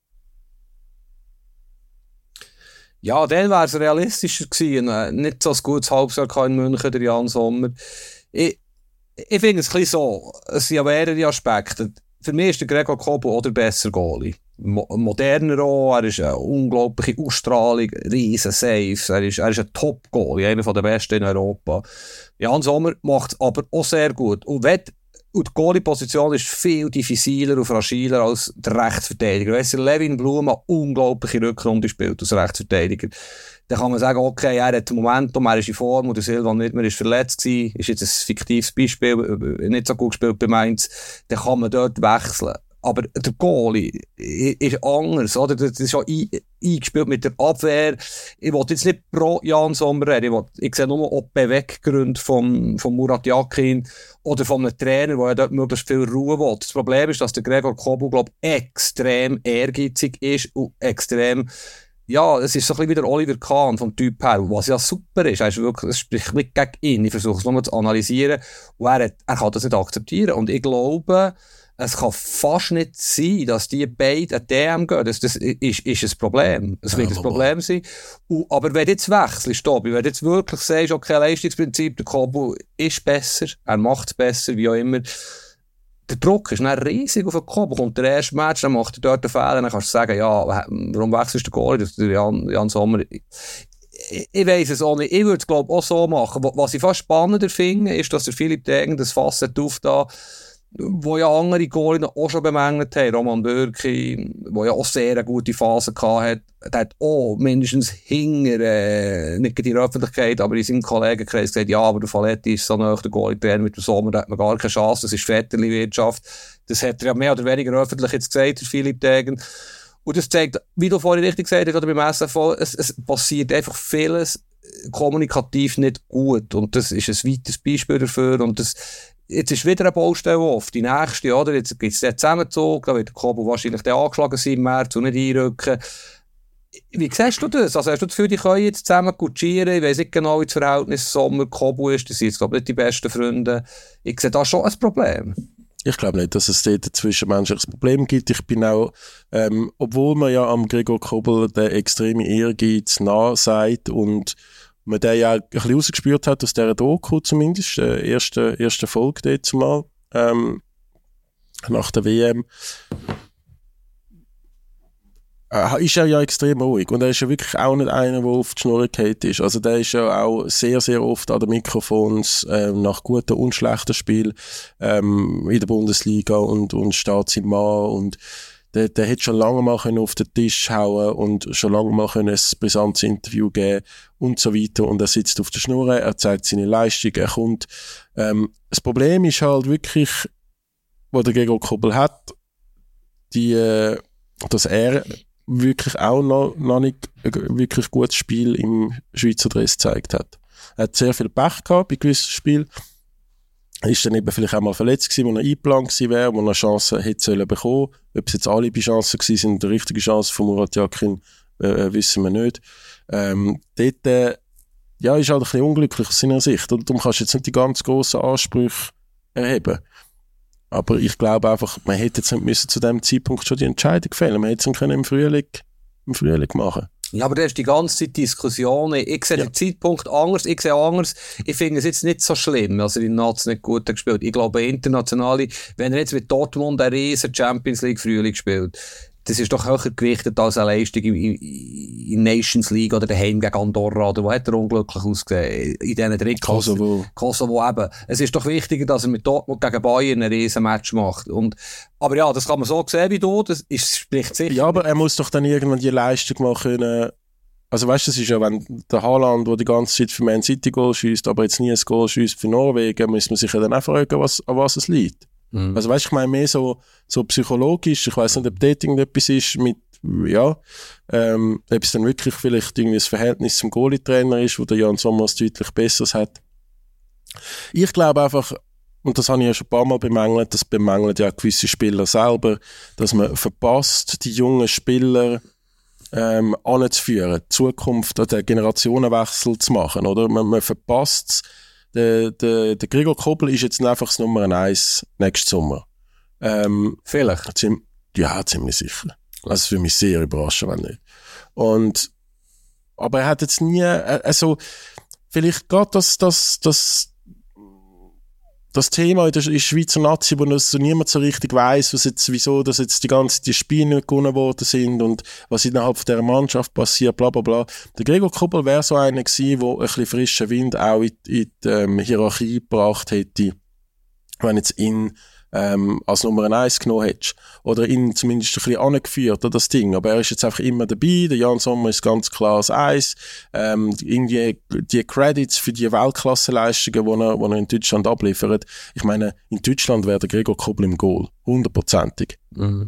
Ja, dann wäre es realistischer gewesen. Nicht so ein gutes Halbjahr in München, der Jan Sommer. Ich finde es ein bisschen so. Es sind ja mehrere Aspekte. Für mich ist der Gregor Kobel auch der bessere Goalie. Moderner auch, er ist eine unglaubliche Ausstrahlung, riesen Saves, er ist ein Top-Goalie, einer der besten in Europa. Jan Sommer macht es aber auch sehr gut. Und die Goalie-Position ist viel diffiziler und fragiler als der Rechtsverteidiger. Wenn Levin Blum eine unglaubliche Rückrunde spielt als Rechtsverteidiger, dann kann man sagen, okay, er hat Momentum, er ist in Form und der Silvan nicht mehr ist verletzt gewesen, ist jetzt ein fiktives Beispiel, nicht so gut gespielt bei Mainz, dann kann man dort wechseln. Aber der Goalie ist anders, oder? Das ist schon eingespielt mit der Abwehr. Ich will jetzt nicht pro Jan Sommer reden. Ich sehe nur auch die Beweggründe von Murat Yakin oder von einem Trainer, der ja dort möglichst viel Ruhe will. Das Problem ist, dass der Gregor Kobel, glaube ich, extrem ehrgeizig ist und extrem, ja, es ist so ein bisschen wie der Oliver Kahn vom Typ her, was ja super ist. Es spricht nicht gegen ihn. Ich versuche es nur zu analysieren. Und er kann das nicht akzeptieren. Und ich glaube, es kann fast nicht sein, dass die beiden an DM gehen. Das ist ein Problem. Es wird ein Problem sein. Aber wenn du jetzt wechselst, Tobi, wenn du jetzt wirklich sagst, okay, Leistungsprinzip, der Kobel ist besser, er macht es besser, wie auch immer, der Druck ist dann riesig auf den Kobel. Kommt der erste Match, dann macht er dort einen Fehler, dann kannst du sagen, ja, warum wechselst du den Goalie? Der Jan Sommer. Ich weiss es auch nicht. Ich würde es, glaube ich, auch so machen. Was ich fast spannender finde, ist, dass der Philipp Degen das Fass hat aufgetan, wo ja andere Goalien auch schon bemängelt haben. Roman Bürki, der ja auch sehr eine gute Phase hatte, der hat auch mindestens hinter, nicht in der Öffentlichkeit, aber in seinem Kollegenkreis gesagt, ja, aber der Faletti ist so nahe, der Goalie-Trainer mit dem Sommer, da hat man gar keine Chance, das ist Vetterli-Wirtschaft. Das hat er ja mehr oder weniger öffentlich jetzt gesagt, der Philipp Degen. Und das zeigt, wie du vorhin richtig gesagt hast, oder beim SFV, es passiert einfach vieles kommunikativ nicht gut. Und das ist ein weiteres Beispiel dafür. Und jetzt ist wieder eine Baustelle auf. Die nächste, oder? Jetzt gibt es den Zusammenzug, da wird der Kobel wahrscheinlich dann angeschlagen sein im März und nicht einrücken. Wie siehst du das? Also hast du das Gefühl, die können jetzt zusammen kutschieren? Ich weiss nicht genau, wie das Verhältnis Sommer, Kobel ist. Das sind jetzt, glaube ich, nicht die besten Freunde. Ich sehe da schon ein Problem. Ich glaube nicht, dass es dort ein zwischenmenschliches Problem gibt. Ich bin auch, obwohl man ja am Gregor Kobel den extremen Ehrgeiz nachsagt und man den ja ein bisschen rausgespürt hat aus dieser Doku zumindest, erste Folge dort zumal, nach der WM, ist er ja extrem ruhig und er ist ja wirklich auch nicht einer, der auf die Schnur gefallen ist. Also der ist ja auch sehr, sehr oft an den Mikrofons nach guten und schlechten Spielen in der Bundesliga und steht sein Mann und der hätte schon lange mal auf den Tisch hauen und schon lange mal ein brisantes Interview geben und so weiter. Und er sitzt auf der Schnur, er zeigt seine Leistung, er kommt. Das Problem ist halt wirklich, was der Gregor Kobel hat, dass er wirklich auch noch nicht ein wirklich gutes Spiel im Schweizer Dress gezeigt hat. Er hat sehr viel Pech gehabt bei gewissen Spielen. ist dann eben vielleicht auch mal verletzt gewesen, wo er eingeplant gewesen wäre, wo er eine Chance hätte sollen bekommen. Ob es jetzt Alibi-Chancen gewesen sind, die richtige Chance von Murat Yakin, wissen wir nicht. Dort, ja, ist halt ein bisschen unglücklich aus seiner Sicht. Und darum kannst du jetzt nicht die ganz grossen Ansprüche erheben. Aber ich glaube einfach, man hätte jetzt nicht müssen zu dem Zeitpunkt schon die Entscheidung fällen. Man hätte es im Frühling machen. Ja, aber das ist die ganze Zeit Diskussion. Ich sehe den Zeitpunkt anders, ich sehe anders. Ich finde es jetzt nicht so schlimm, also die Nats nicht gut gespielt. Ich glaube, internationale, wenn er jetzt mit Dortmund eine riesen Champions League Frühling spielt, das ist doch höher gewichtet als eine Leistung in Nations League oder daheim gegen Andorra, oder wo hat er unglücklich ausgesehen? In diesen dritten Kosovo eben. Es ist doch wichtiger, dass er mit Dortmund gegen Bayern ein riesen Match macht. Aber ja, das kann man so sehen wie du, spricht sicher. Ja, aber er muss doch dann irgendwann die Leistung mal können. Also weißt du, das ist ja, wenn der Haaland, der die ganze Zeit für Man City Goal schießt, aber jetzt nie ein Goal schießt für Norwegen, muss man sich ja dann auch fragen, an was es liegt. Also weißt du, ich meine mehr so psychologisch, ich weiss nicht, ob dort irgendetwas ist mit, ja, ob es dann wirklich vielleicht irgendwie das Verhältnis zum Goalie-Trainer ist, wo der Jan Sommer deutlich Besseres hat. Ich glaube einfach, und das habe ich ja schon ein paar Mal bemängelt, das bemängeln ja gewisse Spieler selber, dass man verpasst, die jungen Spieler anzuführen, die Zukunft, den Generationenwechsel zu machen, oder? Man verpasst es. Der Gregor Kobel ist jetzt einfach das Nummer 1 nächsten Sommer. Vielleicht. Ziemlich sicher. Also für mich sehr überraschend, wenn nicht. Aber er hat jetzt nie, also, vielleicht gerade das Thema in der Schweizer Nazi, wo so niemand so richtig weiss, wieso dass jetzt die Spiele nicht gewonnen worden sind und was innerhalb dieser Mannschaft passiert, bla bla bla. Der Gregor Kobel wäre so einer gewesen, der ein bisschen frischen Wind auch in die Hierarchie gebracht hätte, wenn jetzt ihn als Nummer 1 genommen hättest. Oder ihn zumindest ein bisschen angeführt, das Ding. Aber er ist jetzt einfach immer dabei. Der Jan Sommer ist ganz klar das Eis. Irgendwie die Credits für die Weltklasseleistungen, die er in Deutschland abliefert. Ich meine, in Deutschland wäre der Gregor Kobel im Goal. 100%ig.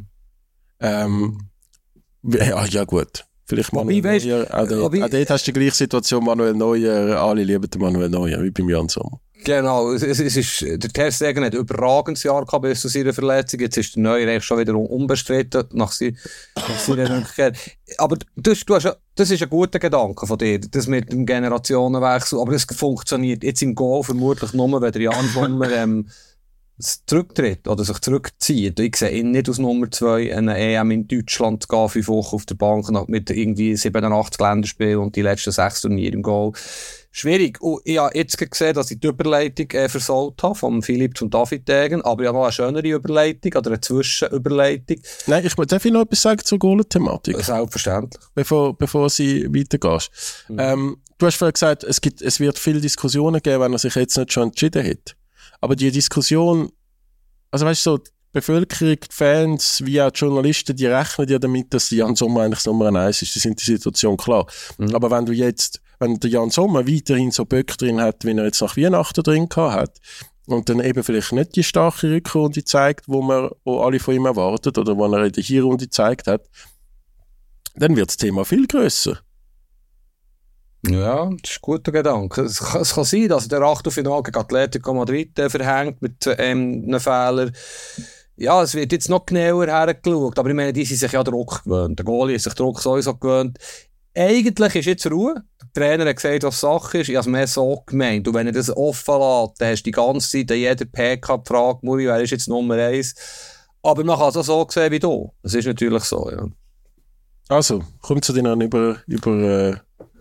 Ja, gut. Vielleicht Manuel Neuer. Auch dort hast du die gleiche Situation, Manuel Neuer. Alle lieben den Manuel Neuer, wie beim Jan Sommer. Genau, der Ter Stegen hat ein überragendes Jahr gehabt bis zu seiner Verletzung. Jetzt ist der Neuer eigentlich schon wieder unbestritten nach seiner Rückkehr. Aber das ist ein guter Gedanke von dir, das mit dem Generationenwechsel. Aber das funktioniert jetzt im Goal vermutlich nur, wenn der Jan Sommer zurücktritt oder sich zurückzieht. Ich sehe ihn nicht aus Nummer 2 eine EM in Deutschland zu gehen, 5 Wochen auf der Bank mit irgendwie 87 Länderspielen und die letzten 6 Turniere im Goal. Schwierig. Und ich habe jetzt gesehen, dass ich die Überleitung versaut habe, vom Philipp zum David Degen, aber ich habe noch eine schönere Überleitung oder eine Zwischenüberleitung. Nein, darf ich noch etwas sagen zur Goal-Thematik? Selbstverständlich. Bevor sie weitergehst. Du hast vorhin gesagt, es wird viele Diskussionen geben, wenn er sich jetzt nicht schon entschieden hat. Aber die Diskussion, also weißt du, so, die Bevölkerung, die Fans, wie auch die Journalisten, die rechnen ja damit, dass Jan Sommer eigentlich das Nummer 1 ist. Das sind die Situation klar. Aber wenn der Jan Sommer weiterhin so Böcke drin hat, wie er jetzt nach Weihnachten drin gehabt hat, und dann eben vielleicht nicht die starke Rückrunde zeigt, wo alle von ihm erwarten, oder wo er in der Hinrunde gezeigt hat, dann wird das Thema viel grösser. Ja, das ist ein guter Gedanke. Es kann sein, dass der Achtelfinale gegen Atletico Madrid verhängt mit einem Fehler. Ja, es wird jetzt noch genauer hergeschaut, aber ich meine, die sind sich ja Druck gewöhnt. Der Goalie ist sich Druck sowieso gewöhnt. Eigentlich ist jetzt Ruhe. Der Trainer hat gesagt, was Sache ist. Ich habe es mehr so gemeint. Und wenn er das offen lässt, dann hast du die ganze Zeit an jeder PK die Frage, Muri, wer ist jetzt Nummer 1? Aber man kann es auch so sehen wie du. Das ist natürlich so, ja. Also, kommt zu deiner Überleitung.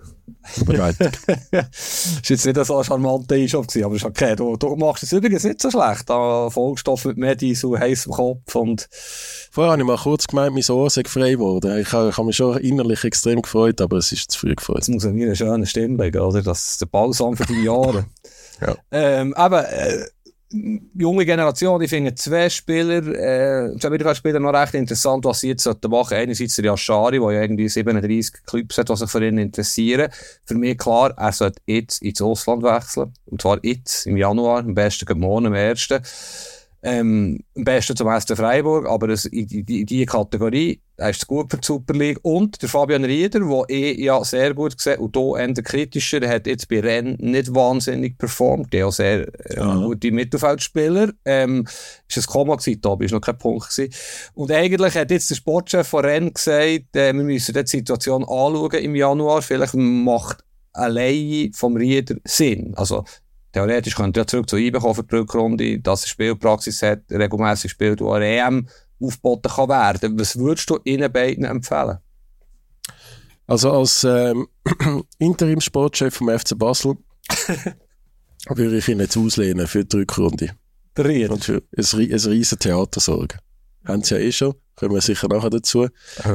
Ist jetzt nicht so ein charmanter Einschub gewesen, aber es ist okay. Du machst es übrigens nicht so schlecht. Vollstoff mit Medis und heissem Kopf und... Vorher habe ich mal kurz gemeint, mein Ohr sei frei geworden. Ich habe mich schon innerlich extrem gefreut, aber es ist zu früh gefreut. Jetzt muss er mir eine schöne Stimme legen, oder? Das ist der Balsam für deine Jahre. Ja. Junge Generation, ich finde zwei Mittelfeldspieler noch recht interessant, was sie jetzt machen sollten. Einerseits der Yashari, der ja irgendwie 37 Clubs hat, die sich für ihn interessieren. Für mich klar, er sollte jetzt ins Ausland wechseln. Und zwar jetzt, im Januar, am besten morgen, am 1. Am besten zum SC Freiburg, aber in die Kategorie, er ist gut für die Super League. Und der Fabian Rieder, der ja sehr gut gesehen und hier eher kritischer, der hat jetzt bei Rennes nicht wahnsinnig performt. Der auch sehr gute Mittelfeldspieler. Ist ein Komma gewesen, Tobi, ist noch kein Punkt gewesen. Und eigentlich hat jetzt der Sportchef von Rennes gesagt, wir müssen die Situation anschauen im Januar. Vielleicht macht eine Leihe vom Rieder Sinn. Also, theoretisch könnte er zurück zu IBE kommen für die Rückrunde, dass er Spielpraxis hat, regelmässig spielt, wo eine EM aufgeboten kann werden. Was würdest du ihnen beiden empfehlen? Also als Interim-Sportchef vom FC Basel würde ich ihn jetzt auslehnen für die Rückrunde. Und für ein riesen Theater sorgen. Haben sie ja eh schon, kommen wir sicher nachher dazu.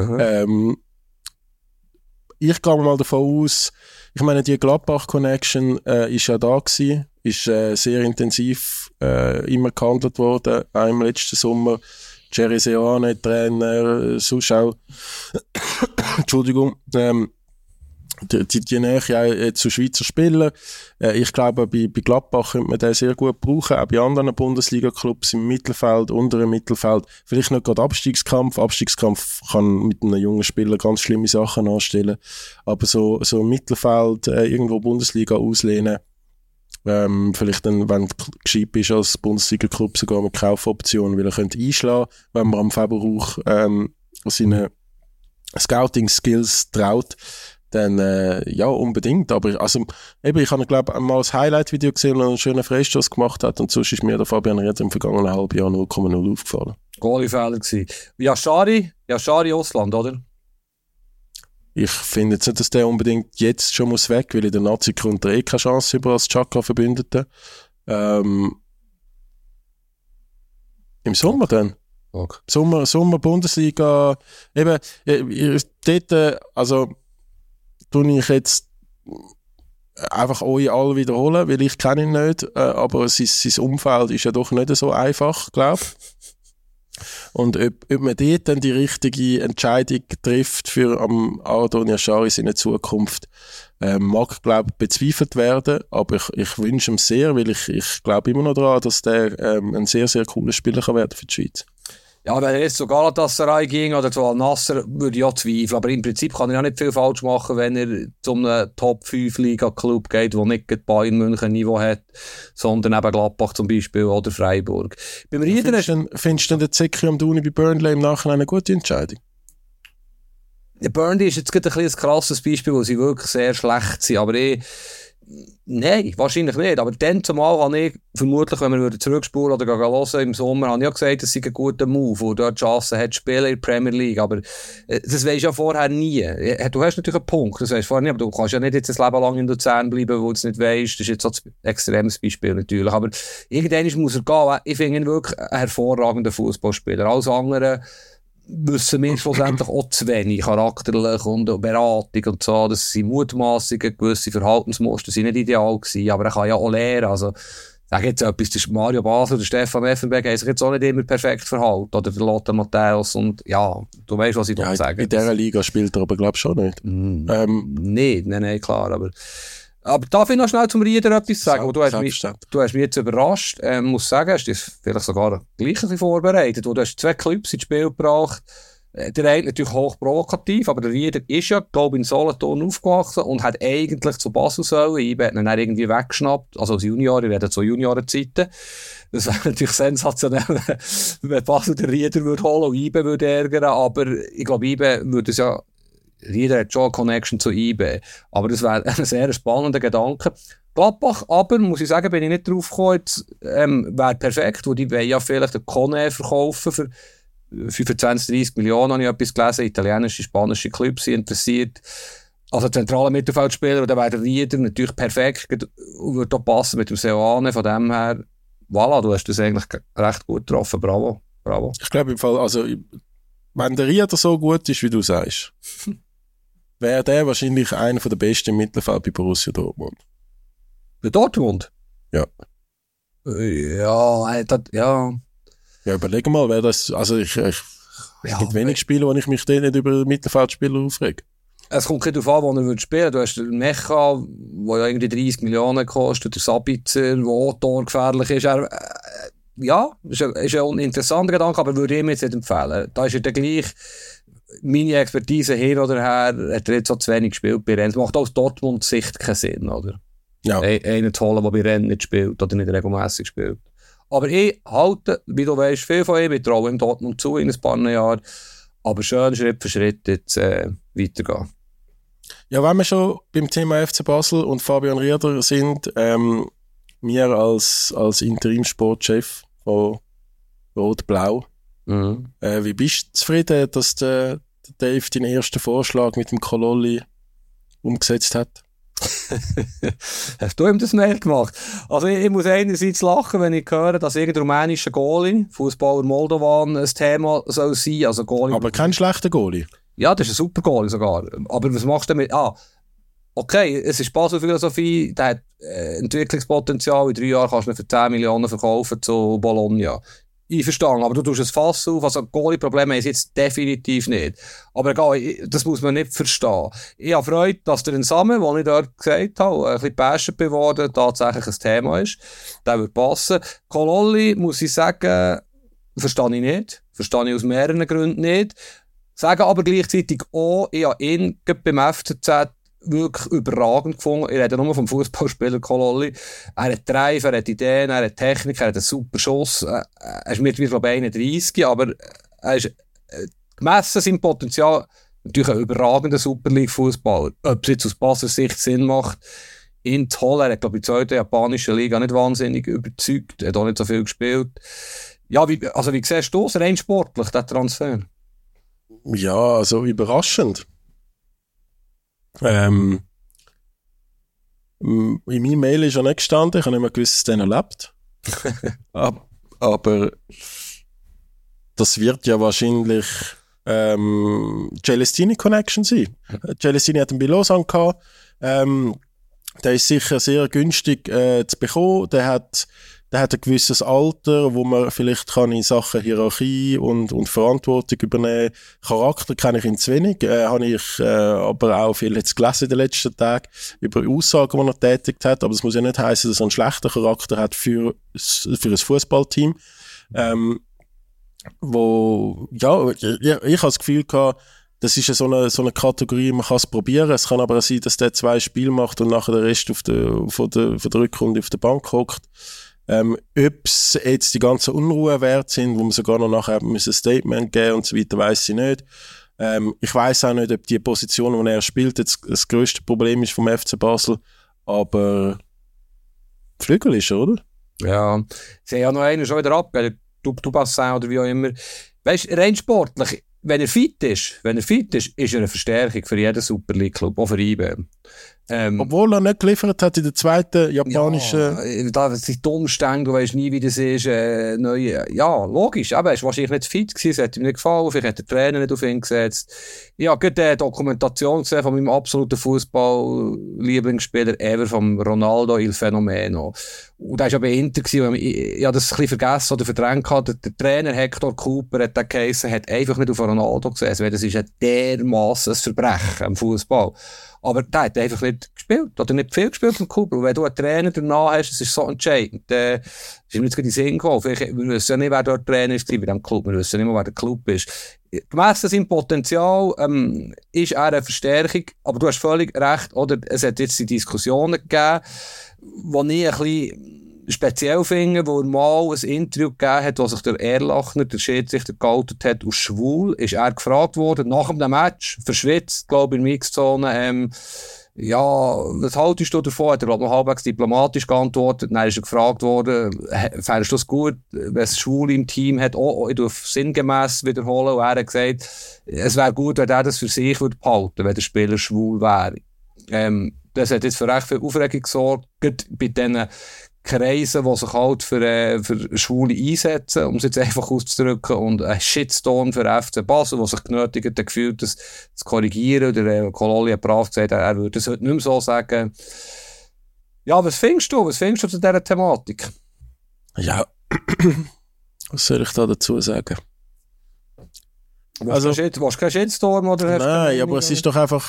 Ich gehe mal davon aus, ich meine, die Gladbach-Connection ist ja da gewesen, ist sehr intensiv immer gehandelt worden, auch im letzten Sommer. Jerry Seoane, Trainer, sonst auch, Entschuldigung, die Nähe auch zu Schweizer Spielern. Ich glaube, bei Gladbach könnte man den sehr gut brauchen, auch bei anderen Bundesliga-Clubs im Mittelfeld, unteren Mittelfeld. Vielleicht nicht gerade Abstiegskampf. Abstiegskampf kann mit einem jungen Spieler ganz schlimme Sachen anstellen. Aber so im Mittelfeld irgendwo Bundesliga auslehnen, vielleicht dann, wenn du gescheit bist als Bundesliga-Club, sogar mit Kaufoptionen, weil er könnte einschlagen, wenn man am Februar seine Scouting-Skills traut, dann ja, unbedingt. Aber also, eben, ich habe, glaube ich, mal ein Highlight-Video gesehen und einen schönen Freistoß gemacht hat, und sonst ist mir der Fabian Rieder im vergangenen halben Jahr 0,0 aufgefallen. Goalie-Fehler gewesen. Yashari Ausland, oder? Ich finde jetzt nicht, dass der unbedingt jetzt schon muss weg, weil in der Nazi kommt er keine Chance über als Chaka-Verbündete. Im Sommer dann. Okay. Sommer Bundesliga. Eben, dort, also, tue ich jetzt einfach euch alle wiederholen, weil ich kenne ihn nicht, aber sein Umfeld ist ja doch nicht so einfach, glaube ich. Und ob man dort dann die richtige Entscheidung trifft für Ardon Yashari seine Zukunft, mag, glaube ich, bezweifelt werden, aber ich wünsche ihm sehr, weil ich glaube immer noch daran, dass der ein sehr, sehr cooler Spieler kann werden für die Schweiz. Ja, wenn er jetzt zu Galatasaray ging oder zu Al-Nassr, würde ich ja zweifeln. Aber im Prinzip kann er ja nicht viel falsch machen, wenn er zu einem Top-5-Liga-Club geht, der nicht Bayern München Niveau hat, sondern eben Gladbach zum Beispiel oder Freiburg. Beim Rieder findest du denn den Zecki am Duni bei Burnley im Nachhinein eine gute Entscheidung? Ja, Burnley ist jetzt gerade ein krasses Beispiel, wo sie wirklich sehr schlecht sind. Aber nein, wahrscheinlich nicht. Aber dann zumal habe ich vermutlich, wenn wir zurückspulen oder hören im Sommer, habe ich ja gesagt, das sei ein guter Move, wo dort Chance hat, spielen in der Premier League. Aber das weisst du ja vorher nie. Du hast natürlich einen Punkt, das weisst du vorher nie, aber du kannst ja nicht jetzt ein Leben lang in Luzern bleiben, wo du es nicht weisst. Das ist jetzt so ein extremes Beispiel natürlich. Aber irgendwann muss er gehen. Ich finde ihn wirklich ein hervorragender Fußballspieler. Alles andere wissen wir schlussendlich auch zu wenig, charakterlich und Beratung und so. Das sind Mutmaßungen, gewisse Verhaltensmuster sind nicht ideal gewesen, aber er kann ja auch lernen. Also, sag jetzt etwas, der Mario Basler oder Stefan Effenberg haben sich jetzt auch nicht immer perfekt verhalten. Oder der Lothar Matthäus und ja, du weißt, was ich da sage. In dieser Liga spielt er aber, glaube ich, schon nicht. Nein, klar, aber darf ich noch schnell zum Rieder etwas sagen? Du hast mich jetzt überrascht. Muss sagen, hast du vielleicht sogar gleich vorbereitet. Du hast 2 Clubs ins Spiel gebracht. Der eine natürlich hoch provokativ, aber der Rieder ist ja, glaube ich, in Solothurn aufgewachsen und hat eigentlich zu Basel sollen. IBE hat ihn dann irgendwie weggeschnappt. Also als Junior, ich rede zu Juniorenzeiten. Das wäre natürlich sensationell, wenn Basel den Rieder würde holen und IBE würde ärgern. Aber ich glaube, IBE würde es ja. Jeder hat schon eine Connection zu IBE. Aber das wäre ein sehr spannender Gedanke. Gladbach, aber, muss ich sagen, bin ich nicht drauf gekommen, wäre perfekt, wo die wollen ja vielleicht den Kone verkaufen für 25, 30 Millionen, habe ich etwas gelesen. Italienische, spanische Clubs sind interessiert. Also zentrale Mittelfeldspieler, und dann wäre der Rieder natürlich perfekt und würde auch passen mit dem Seoane. Von dem her, voilà, du hast das eigentlich recht gut getroffen. Bravo. Ich glaube im Fall, also, wenn der Rieder so gut ist, wie du sagst, wäre der wahrscheinlich einer der besten im Mittelfeld bei Borussia Dortmund. Bei Dortmund? Ja. Ja, Ja, überleg mal, wer das, also es gibt wenig Spiele, wo ich mich nicht über Mittelfeldspieler aufrege. Es kommt nicht darauf an, wo er spielen würde. Du hast den Mecha, der ja irgendwie 30 Millionen kostet, der Sabitzer, der auch torgefährlich ist. ja, ist ein interessanter Gedanke, aber würde ich mir jetzt nicht empfehlen. Da ist ja dann gleich meine Expertise hin oder her, hat er jetzt so zu wenig gespielt bei Rennen. Es macht aus Dortmund-Sicht keinen Sinn, oder? Ja. Einen zu holen, der bei Rennen nicht spielt oder nicht regelmäßig spielt. Aber ich halte, wie du weißt, viel von ihm. Ich traue ihm Dortmund zu in ein paar Jahren. Aber schön Schritt für Schritt jetzt weitergehen. Ja, wenn wir schon beim Thema FC Basel und Fabian Rieder sind, wir als Interimsportchef von Rot-Blau, wie bist du zufrieden, dass der Dave den ersten Vorschlag mit dem Kololli umgesetzt hat? Hast du ihm das Mail gemacht? Also ich muss einerseits lachen, wenn ich höre, dass irgendein rumänischer Goalie, Fußballer Moldovan, ein Thema soll sein. Also Goalie. Aber kein schlechter Goalie. Ja, das ist ein super Goalie sogar. Aber was machst du damit? Okay, es ist Basel-Philosophie, der hat Entwicklungspotenzial. In 3 Jahren kannst du ihn für 10 Millionen verkaufen zu Bologna. Ich verstehe, aber du tust ein Fass auf. Also Goalie-Probleme ist jetzt definitiv nicht. Aber egal, das muss man nicht verstehen. Ich habe Freude, dass der Samen, den ich dort gesagt habe, ein bisschen passionate geworden, tatsächlich ein Thema ist. Der würde passen. Kololli, muss ich sagen, verstehe ich nicht. Verstehe ich aus mehreren Gründen nicht. Sagen aber gleichzeitig auch, ich habe ihn beim FCZ wirklich überragend gefunden. Ich rede nur vom Fußballspieler Kololli. Er hat Drive, er hat Ideen, er hat Technik, er hat einen super Schuss. Er ist mittlerweile, glaube ich, 31, aber er ist gemessen seinem Potenzial natürlich ein überragender Super League-Fußballer. Ob es jetzt aus Basler Sicht Sinn macht, ihn zu holen. Er hat, glaube ich, in der 2. japanischen Liga nicht wahnsinnig überzeugt. Er hat auch nicht so viel gespielt. Ja, wie siehst du es rein sportlich, der Transfer? Ja, also überraschend. In meiner Mail ist ja nicht gestanden, ich habe nicht mehr gewusst, dass er noch lebt. Aber das wird ja wahrscheinlich Celestini Connection sein. Celestini hat ihn bei Lausanne gehabt. Der ist sicher sehr günstig zu bekommen. Der hat ein gewisses Alter, wo man vielleicht kann in Sachen Hierarchie und Verantwortung übernehmen. Charakter kenne ich ihn zu wenig. Habe ich aber auch viel jetzt gelesen in den letzten Tagen über Aussagen, die er tätigt hat. Aber es muss ja nicht heißen, dass er einen schlechten Charakter hat für ein Fußballteam. Ich habe das Gefühl gehabt, das ist ja so eine Kategorie, man kann es probieren. Es kann aber auch sein, dass der 2 Spiele macht und nachher der Rest von der Rückrunde auf der Bank hockt. Ob es jetzt die ganzen Unruhen wert sind, wo man sogar noch nachher ein Statement geben und so weiter, weiss ich nicht. Ich weiss auch nicht, ob die Position, wo er spielt, jetzt das grösste Problem ist vom FC Basel. Aber Flügel ist er, oder? Ja, sie haben ja noch einen schon wieder abgegeben. Du Bassin oder wie auch immer. Weißt du, rein sportlich, wenn er fit ist, ist er eine Verstärkung für jeden Super League Club, auch für IB. Obwohl er nicht geliefert hat in der 2. japanischen... Ja, das sind die Umstände, du weißt nie, wie das ist. Ja, logisch, aber er war wahrscheinlich nicht fit gewesen, es hat ihm nicht gefallen, vielleicht hat der Trainer nicht auf ihn gesetzt. Ich habe gerade eine Dokumentation gesehen von meinem absoluten Fußball-Lieblingsspieler ever, von Ronaldo Il Fenomeno. Und der war ja bei Inter gewesen, ich habe das ein bisschen vergessen oder verdrängt gehabt. Der Trainer Hector Cooper hat geheißen, hat einfach nicht auf Ronaldo gesehen. Das ist ein dermassen Verbrechen am Fußball. Aber der hat einfach nicht gespielt, oder nicht viel gespielt vom Cooper. Und wenn du einen Trainer danach hast, das ist so entscheidend. Ist ihm jetzt gerade in den Sinn gekommen. Wir wissen ja nicht, wer dort Trainer ist bei diesem Club. Wir wissen nicht mehr, wer der Club ist. Gemessen seinem Potenzial ist er eine Verstärkung. Aber du hast völlig recht, oder? Es hat jetzt die Diskussionen gegeben, wo ich ein bisschen speziell finde, wo er mal ein Interview gegeben hat, wo sich der Erlachner, der Schiedsrichter, geoutet hat aus schwul, ist er gefragt worden, nach dem Match, verschwitzt, glaube ich, in der Mixzone, ja, was haltest du davon? Hat er, glaube ich, noch halbwegs diplomatisch geantwortet. Dann ist er gefragt worden, fändest du das gut, wenn es Schwule im Team hat? Ich darf sinngemäss wiederholen. Und er hat gesagt, es wäre gut, wenn er das für sich behalten würde, wenn der Spieler schwul wäre. Das hat jetzt für recht viel Aufregung gesorgt, gerade bei diesen Kreisen, die sich halt für Schwule einsetzen, um es jetzt einfach auszudrücken, und ein Shitstorm für FC Basel, der sich genötigt hat, gefühlt, das zu korrigieren. Der Kololli hat brav gesagt, er würde das heute nicht mehr so sagen. Ja, was findest du zu dieser Thematik? Ja, was soll ich da dazu sagen? Willst du keinen Shitstorm? Oder nein, aber es ist doch einfach,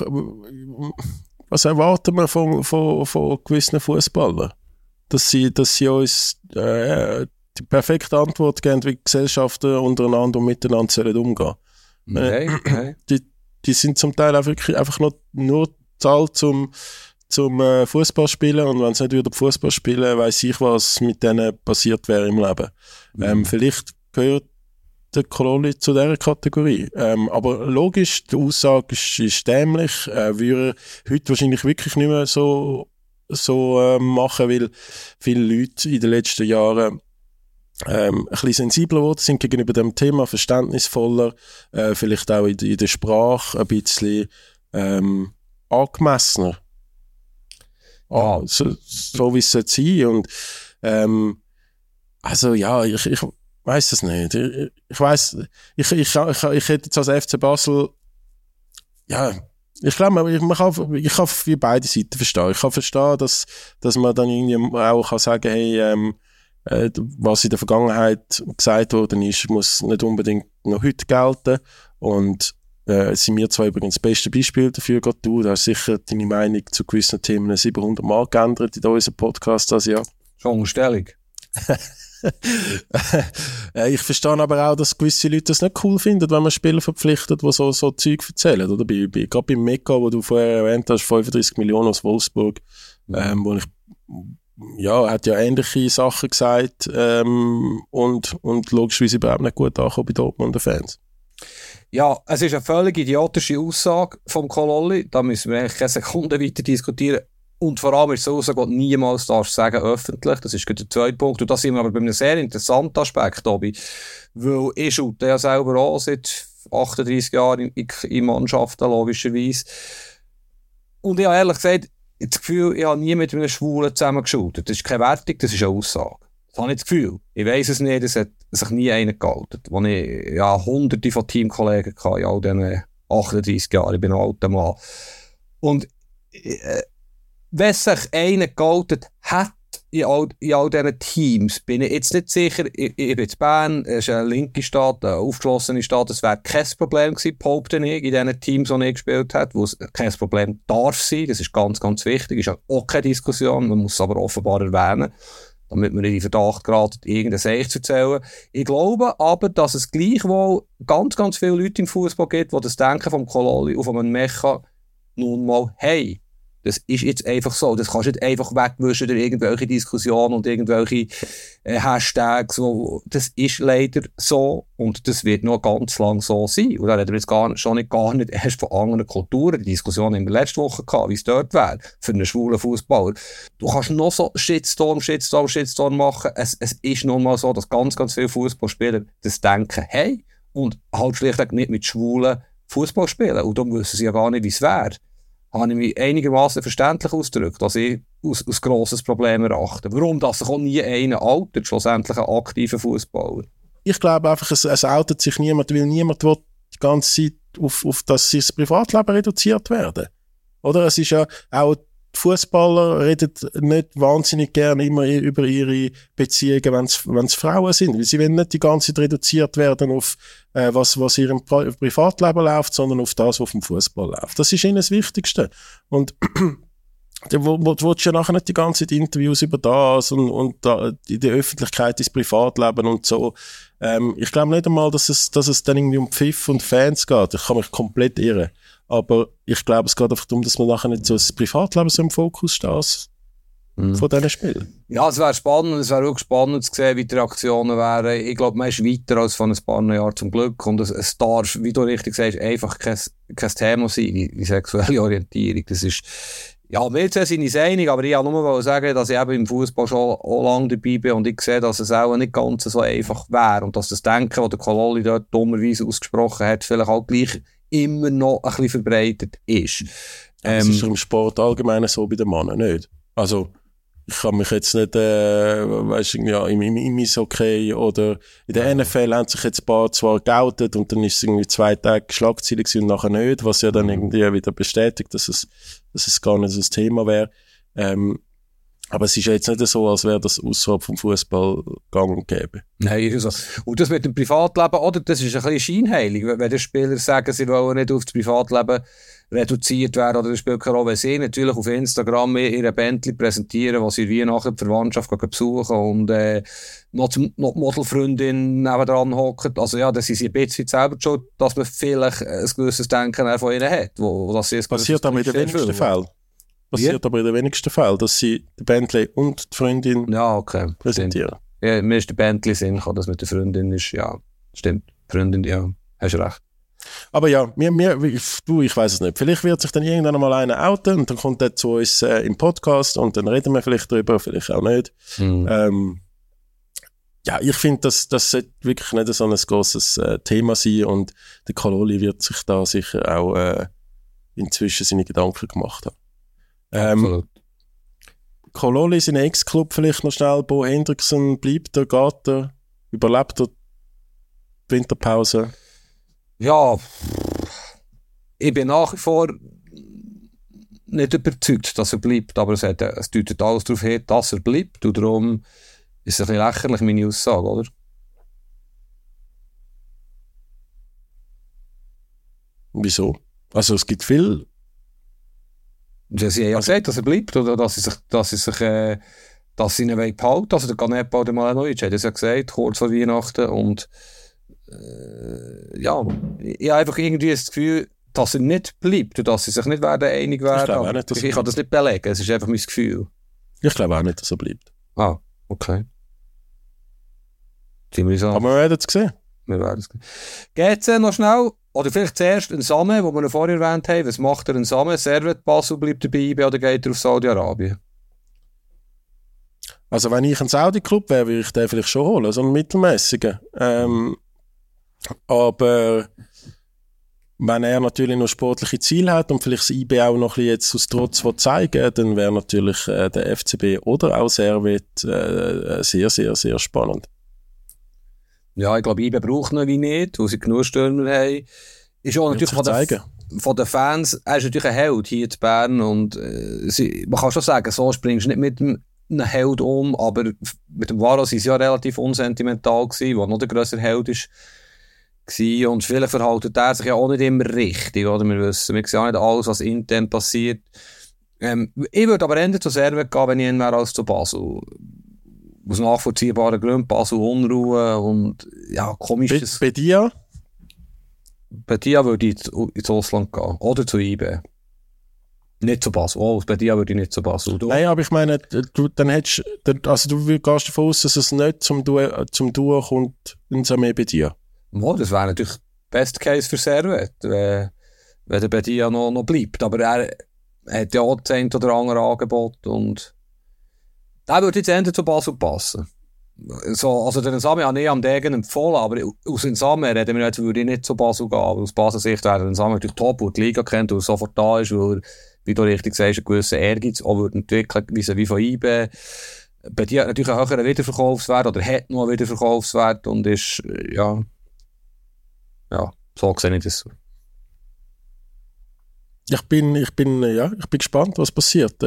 was erwarten wir von gewissen Fußballern? Dass sie uns die perfekte Antwort geben, wie Gesellschaften untereinander und miteinander sollen umgehen. Okay. Die sind zum Teil auch wirklich einfach nur zahlt zum Fußball spielen, und wenn sie nicht wieder Fußball spielen, weiss ich, was mit denen passiert wäre im Leben. Vielleicht gehört der Kololi zu dieser Kategorie. Aber logisch, die Aussage ist dämlich, würde heute wahrscheinlich wirklich nicht mehr so machen, weil viele Leute in den letzten Jahren ein bisschen sensibler geworden sind gegenüber dem Thema, verständnisvoller, vielleicht auch in der Sprache ein bisschen angemessener. So wie es sein sollte. Und also ja, ich weiss es nicht. Ich weiss, ich hätte jetzt als FC Basel, ja, ich glaube, ich kann wie beide Seiten verstehen. Ich kann verstehen, dass man dann irgendwie auch kann sagen, hey, was in der Vergangenheit gesagt worden ist, muss nicht unbedingt noch heute gelten. Und sind wir zwar übrigens das beste Beispiel dafür, gerade du hast sicher deine Meinung zu gewissen Themen 700 Mal geändert in unserem Podcast das Jahr. Schon Unterstellung. Ich verstehe aber auch, dass gewisse Leute das nicht cool finden, wenn man Spieler verpflichtet, die so Zeug erzählen. Oder? Gerade beim Mekka, wo du vorher erwähnt hast, 35 Millionen aus Wolfsburg, wo ich, ja, hat ja ähnliche Sachen gesagt, und logischerweise überhaupt nicht gut angekommen bei Dortmunder Fans. Ja, es ist eine völlig idiotische Aussage vom Kololi. Da müssen wir eigentlich keine Sekunde weiter diskutieren. Und vor allem ist es eine Aussage, die du niemals darfst sagen öffentlich. Das ist der zweite Punkt. Und da sind wir aber bei einem sehr interessanten Aspekt, Tobi. Weil ich schaute ja selber auch seit 38 Jahren in Mannschaften, logischerweise. Und ich habe ehrlich gesagt das Gefühl, ich habe nie mit einem Schwulen zusammen geschaut. Das ist keine Wertung, das ist eine Aussage. Das habe ich das Gefühl. Ich weiss es nicht, es hat sich nie einer gehalten. Als ich hunderte von Teamkollegen hatte in all diesen 38 Jahren. Ich bin ein alter Mann. Und wenn sich einer gehalten hat in all diesen Teams, bin ich jetzt nicht sicher, ich bin in Bern, es ist eine linke Stadt, eine aufgeschlossene Stadt, es wäre kein Problem gewesen, behaupte ich, in diesen Teams, die ich gespielt habe, wo es kein Problem darf sein, das ist ganz, ganz wichtig, ist auch keine Diskussion, man muss es aber offenbar erwähnen, damit man in die Verdacht geraten, irgendein Seich zu erzählen. Ich glaube aber, dass es gleichwohl ganz, ganz viele Leute im Fußball gibt, die das Denken vom Kololi und vom Mecha nun mal haben. Das ist jetzt einfach so. Das kannst du nicht einfach wegwischen durch irgendwelche Diskussionen und irgendwelche Hashtags. Das ist leider so und das wird noch ganz lang so sein. Und da reden wir jetzt gar nicht erst von anderen Kulturen. Die Diskussion haben wir letzte Woche gehabt, wie es dort wäre für einen schwulen Fußballer. Du kannst noch so Shitstorm machen. Es ist nun mal so, dass ganz, ganz viele Fußballspieler das Denken haben und halt schlichtweg nicht mit schwulen Fußball spielen. Und darum wissen sie ja gar nicht, wie es wäre. Habe ich mich einigermaßen verständlich ausgedrückt, dass ich aus grosses Problem erachte. Warum das sich auch nie einer outet, schlussendlich ein aktiver Fußballer? Ich glaube einfach, es outet sich niemand, weil niemand will die ganze Zeit auf das Privatleben reduziert werden. Oder? Es ist ja auch, die Fußballer reden nicht wahnsinnig gerne immer über ihre Beziehungen, wenn es Frauen sind. Weil sie wollen nicht die ganze Zeit reduziert werden auf was in ihrem Privatleben läuft, sondern auf das, was auf dem Fußball läuft. Das ist ihnen das Wichtigste. Und du willst ja nachher nicht die ganze Zeit Interviews über das und in der Öffentlichkeit ins Privatleben und so. Ich glaube nicht einmal, dass es dann irgendwie um Pfiff und Fans geht. Ich kann mich komplett irren. Aber ich glaube, es geht einfach darum, dass man nachher nicht so das Privatleben so im Fokus steht von diesen Spielen. Ja, es wäre spannend. Es wäre auch spannend zu sehen, wie die Reaktionen wären. Ich glaube, man ist weiter als von ein paar Jahren zum Glück. Und es darf, wie du richtig sagst, einfach kein Thema sein, wie sexuelle Orientierung. Das ist, ja, wir zwei sind uns einig, aber ich wollte nur sagen, dass ich eben im Fußball schon auch lange dabei bin und ich sehe, dass es auch nicht ganz so einfach wäre und dass das Denken, das der Kololi dort dummerweise ausgesprochen hat, vielleicht auch gleich immer noch ein bisschen verbreitet ist. Das ist im Sport allgemein so bei den Männern nicht. Also, ich kann mich jetzt nicht, im Eishockey oder in der NFL haben sich jetzt ein paar zwar geoutet und dann ist es irgendwie 2 Tage Schlagzeilen und nachher nicht, was ja dann irgendwie wieder bestätigt, dass es gar nicht so das Thema wäre. Aber es ist ja jetzt nicht so, als wäre das außerhalb vom Fußball gang und gäbe. Nein, ist so. Und das mit dem Privatleben, oder? Das ist ein bisschen scheinheilig. Wenn die Spieler sagen, sie wollen nicht auf das Privatleben reduziert werden, oder das spielt keine Rolle, wenn sie natürlich auf Instagram ihre Bentley präsentieren, wo sie wie nachher die Verwandtschaft besuchen und noch die Modelfreundin nebendran hocken. Also ja, das sind sie ein bisschen selber schuld, dass man vielleicht ein gewisses Denken von ihnen hat. Dass sie passiert aber in den wenigsten Fällen. Passiert aber in den wenigsten Fällen, dass sie den Bentley und die Freundin präsentieren. Ja, mir ist der Bentley Sinn, das mit der Freundin ist, ja, stimmt. Freundin, ja, hast recht. Aber ja, ich weiss es nicht. Vielleicht wird sich dann irgendwann mal einer outen und dann kommt der zu uns im Podcast und dann reden wir vielleicht drüber, vielleicht auch nicht. Ja, ich finde, das sollte wirklich nicht so ein grosses Thema sein und der Kololi wird sich da sicher auch inzwischen seine Gedanken gemacht haben. Absolut. Kololi, sein Ex-Club vielleicht noch schnell, Bo Hendrickson, bleibt er, geht er, überlebt er die Winterpause? Ja, ich bin nach wie vor nicht überzeugt, dass er bleibt, aber es deutet alles darauf hin, dass er bleibt und darum ist es ein bisschen lächerlich, meine Aussage, oder? Wieso? Also es gibt viel... Sie haben ja gesagt, dass er bleibt, oder dass sie ihn behalten. Also der Canepa oder Malenovic hat das ja gesagt, kurz vor Weihnachten. Und ja, ich habe einfach irgendwie das Gefühl, dass er nicht bleibt und dass sie sich nicht einig werden. Ich kann das nicht belegen, es ist einfach mein Gefühl. Ich glaube auch nicht, dass er bleibt. Ah, okay. Aber wir werden es sehen. Geht's noch schnell? Oder vielleicht zuerst ein Same, den wir noch vorher erwähnt haben. Was macht er ein Same? Servet Basel bleibt dabei oder geht er auf Saudi-Arabien? Also wenn ich ein Saudi-Club wäre, würde ich den vielleicht schon holen, so einen mittelmäßigen. Aber wenn er natürlich noch sportliche Ziele hat und vielleicht das IB auch noch ein bisschen jetzt aus Trotz zeigen, dann wäre natürlich der FCB oder auch Servet sehr, sehr, sehr spannend. Ja, ich glaube, IB braucht ihn wie nicht, weil sie genug Stürmer haben. Ist auch natürlich von den Fans, er ist natürlich ein Held hier in Bern und man kann schon sagen, so springst du nicht mit einem Held um, aber mit dem Varo waren sie ja relativ unsentimental gewesen, der noch der grössere Held ist. Und vielleicht verhaltet er sich ja auch nicht immer richtig, oder? Wir sehen ja nicht alles, was intern passiert. Ich würde aber eher zu Servet gehen, wenn ich ihn wäre, als zu Basel. Aus nachvollziehbaren Gründen, Basel Unruhe und ja, komisches... Bedia würde ich ins Ausland gehen. Oder zu IB. Nicht zu Basel. Oh, aus Bedia würde ich nicht zu Basel. Nein, aber ich meine, du gehst davon aus, dass es nicht zum Duo kommt in Samé Bedia. Oh, das wäre natürlich Best Case für Servet, wenn der Bedia noch bleibt. Aber er hat ja auch das eine oder andere Angebot und der würde jetzt endlich zu Basel passen. So, also den Same habe ich am Degen empfohlen, aber aus den Same reden wir jetzt, würde ich nicht zu Basel gehen. Aber aus Basel Sicht wäre den Same natürlich top, weil die Liga kennt, weil er sofort da ist, weil er, wie du richtig sagst, einen gewissen Ehrgeiz auch würde entwickeln, wie von IB. Bei dir hat natürlich einen höheren Wiederverkaufswert oder hat noch einen Wiederverkaufswert und ist, ja, so sehe ich das. Ich bin gespannt, was passiert.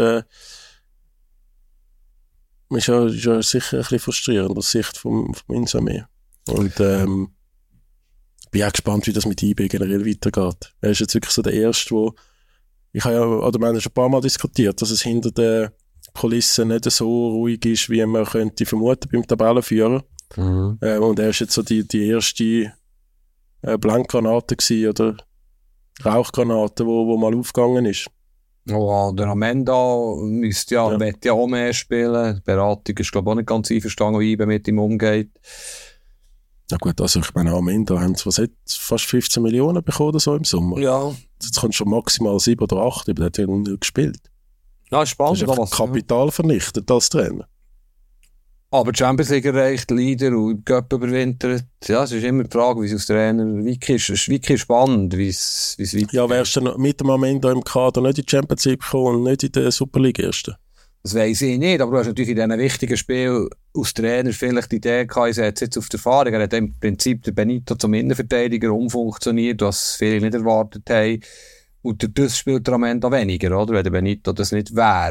Ist ja sicher ein bisschen frustrierend aus Sicht vom Insame. Und bin auch gespannt, wie das mit IB generell weitergeht. Er ist jetzt wirklich so der Erste, wir haben schon ein paar Mal diskutiert, dass es hinter den Kulissen nicht so ruhig ist, wie man könnte vermuten beim Tabellenführer. Und er ist jetzt so die erste Blankgranate gewesen, oder Rauchgranate, wo mal aufgegangen ist. Oh, der Amenda möchte ja auch mehr spielen. Die Beratung ist, glaube ich, auch nicht ganz einverstanden, wie IBE mit ihm umgeht. Na gut, also ich meine, Amenda haben fast 15 Millionen bekommen oder so im Sommer. Ja. Jetzt kannst du schon maximal 7 oder 8, aber der hat ja noch nicht gespielt. Ja, spannend. Das ist einfach Kapital vernichtet als Trainer. Aber die Champions League erreicht, Leader und Cup überwintert. Ja, es ist immer die Frage, wie es als Trainer wirklich spannend, wie es weitergeht. Ja, wärst du dann mit dem Amenda im Kader nicht in die Champions League gekommen und nicht in der Super League ersten? Das weiss ich nicht, aber du hast natürlich in diesen wichtigen Spielen als Trainer vielleicht die Idee gehabt, ich setze jetzt auf die Erfahrung. Er hat im Prinzip der Benito zum Innenverteidiger umfunktioniert, was viele nicht erwartet haben. Und das spielt der Amenda weniger, oder? Wenn der Benito das nicht wäre.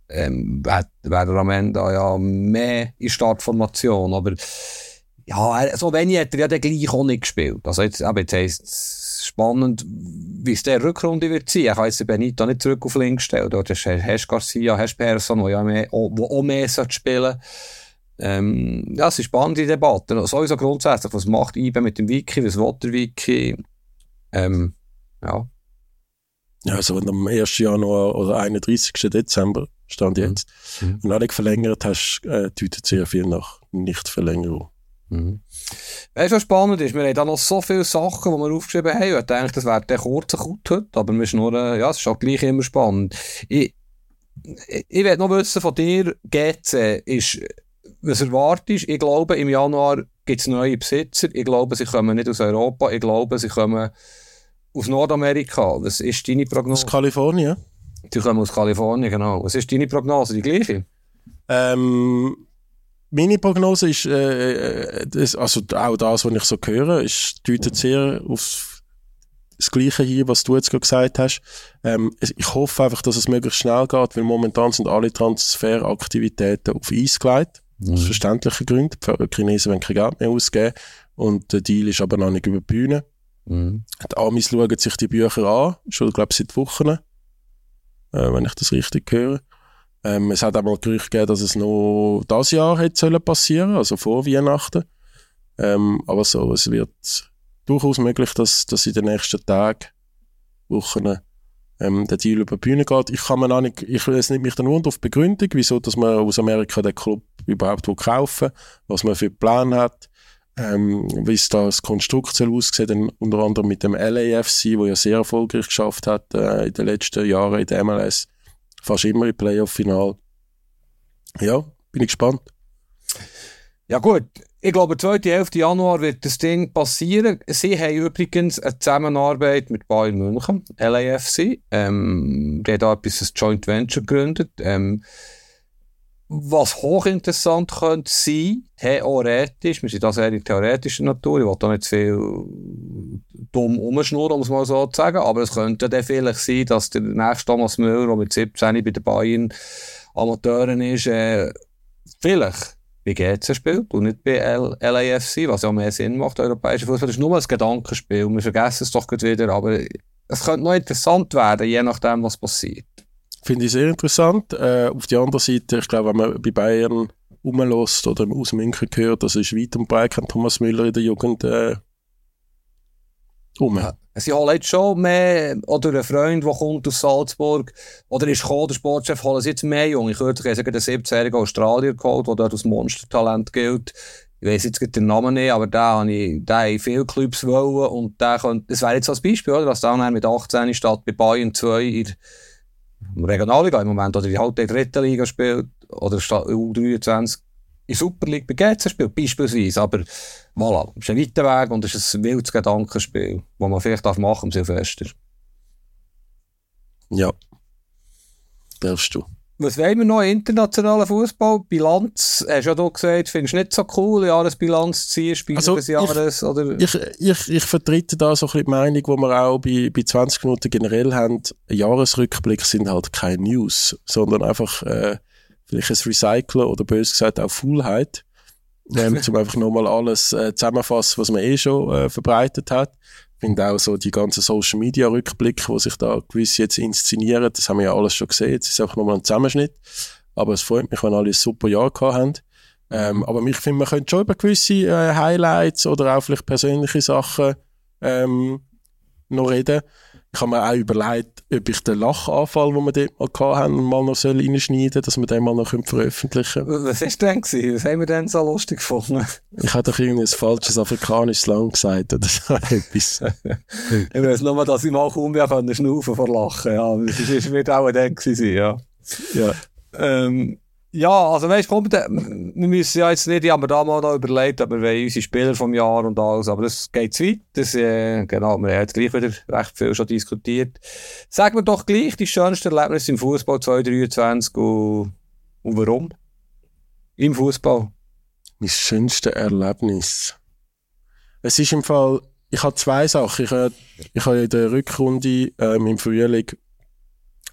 wäre am Ende ja mehr in Startformation, aber ja, so wenig hat er ja dann gleich auch nicht gespielt. Also jetzt heisst es spannend, wie es der Rückrunde wird sein. Ich kann jetzt Benito nicht zurück auf links stellen. Dort hast du Garcia, hast Persson, der ja auch mehr spielen sollte. Ja, es ist spannende Debatte. Sowieso grundsätzlich, was macht IBE mit dem Wiki, was will der Wiki? Ja. Ja, also wenn du am 1. Januar oder 31. Dezember stand jetzt und noch nicht verlängert hast, deutet sehr viel nach Nicht-Verlängerung. Weißt du, was spannend ist? Wir haben da noch so viele Sachen, die wir aufgeschrieben haben. Ich denke, das wäre der kurze Cut heute, aber wir schnurren, ja, es ist auch gleich immer spannend. Ich will noch wissen von dir, GC, was erwartest du? Ich glaube, im Januar gibt es neue Besitzer. Ich glaube, sie kommen nicht aus Europa. Ich glaube, sie kommen aus Nordamerika. Was ist deine Prognose? Aus Kalifornien? Die kommen aus Kalifornien, genau. Was ist deine Prognose? Die gleiche? Meine Prognose ist, also auch das, was ich so höre, deutet sehr auf das Gleiche hin, was du jetzt gerade gesagt hast. Ich hoffe einfach, dass es möglichst schnell geht, weil momentan sind alle Transferaktivitäten auf Eis gelegt. Aus verständlichen Gründen. Die Chinesen wollen kein Geld mehr ausgeben. Und der Deal ist aber noch nicht über die Bühne. Die Amis schauen sich die Bücher an, schon, glaube ich, seit Wochen, wenn ich das richtig höre. Es hat auch mal Gerüchte gegeben, dass es noch dieses Jahr hätte passieren sollen, also vor Weihnachten. Aber so, es wird durchaus möglich, dass in den nächsten Tagen, Wochen, der Deal über die Bühne geht. Ich es nimmt mich dann nur auf die Begründung, wieso, dass man aus Amerika den Club überhaupt kaufen will, was man für Plan hat, wie es da das Konstrukt soll aussehen, unter anderem mit dem LAFC, wo ja sehr erfolgreich geschafft hat in den letzten Jahren in der MLS. Fast immer im Playoff-Final. Ja, bin ich gespannt. Ja gut, ich glaube, 2. 11. Januar wird das Ding passieren. Sie haben übrigens eine Zusammenarbeit mit Bayern München, LAFC. Die haben da ein Joint Venture gegründet. Was hochinteressant könnte sein, theoretisch, wir sind da sehr in theoretischer Natur, ich will da nicht zu viel dumm rumschnurren, um es mal so zu sagen, aber es könnte dann vielleicht sein, dass der nächste Thomas Müller, der mit 17 bei den Bayern Amateuren ist, vielleicht bei GC spielt und nicht bei LAFC, was ja mehr Sinn macht, europäischer Fußball. Das ist nur ein Gedankenspiel, wir vergessen es doch gut wieder, aber es könnte noch interessant werden, je nachdem, was passiert. Finde ich sehr interessant. Auf der anderen Seite, ich glaube, wenn man bei Bayern rumlässt oder aus München hört, das ist weit und breit kein Thomas Müller in der Jugend Ja. Sie holen jetzt schon mehr, oder ein Freund, der kommt aus Salzburg, oder ist gekommen, der Sportchef, holen sie jetzt mehr Junge. Ich würde sagen, der 17-jährige Australier geholt, der dort als Monstertalent gilt. Ich weiss jetzt den Namen nicht, aber den haben viele Clubs wollen, und das wäre jetzt als Beispiel, oder, dass dann mit 18 statt bei Bayern 2 in Regionalliga im Moment, oder halt in der dritten Liga spielt, oder U23 in Super League bei GC spielt, beispielsweise. Aber voilà, es ist ein weiter Weg und es ist ein wildes Gedankenspiel, das man vielleicht machen darf am Silvester. Ja, darfst du. Was wollen wir noch? Internationalen Fußball? Bilanz, hast du ja da gesagt, findest du nicht so cool, Jahresbilanz ziehen, Spieler des Jahres? Oder? Ich vertrete da so ein bisschen die Meinung, die wir auch bei 20 Minuten generell haben. Jahresrückblick sind halt keine News, sondern einfach vielleicht ein Recyceln oder bös gesagt auch Faulheit, um einfach nochmal alles zusammenfassen, was man schon verbreitet hat. Ich finde auch so die ganzen Social-Media-Rückblicke, die sich da gewiss jetzt inszenieren, das haben wir ja alles schon gesehen, jetzt ist einfach nochmal ein Zusammenschnitt. Aber es freut mich, wenn alle ein super Jahr gehabt haben. Aber ich finde, man könnte schon über gewisse Highlights oder auch vielleicht persönliche Sachen noch reden. Ich habe mir auch überlegt, ob ich den Lachanfall, den wir dort mal hatten, mal noch reinschneiden soll, dass wir den mal noch veröffentlichen können. Was war denn? Was haben wir denn so lustig gefunden? Ich habe doch irgendein falsches afrikanisches Slang gesagt oder so etwas. Ich weiss nur, dass ich mal kaum mehr schnaufen vor Lachen. Ja, das wird auch ein Ding sein, ja. Ja, also weisst, komm, wir müssen ja jetzt nicht, ich habe mir da mal noch überlegt, ob wir unsere Spieler vom Jahr und alles, aber das geht zu weit. Das, genau, wir haben jetzt gleich wieder recht viel schon diskutiert. Sagen wir doch gleich die schönsten Erlebnisse im Fußball 2023 und warum? Im Fußball. Mein schönstes Erlebnis. Es ist im Fall, ich habe zwei Sachen. Ich habe in der Rückrunde im Frühling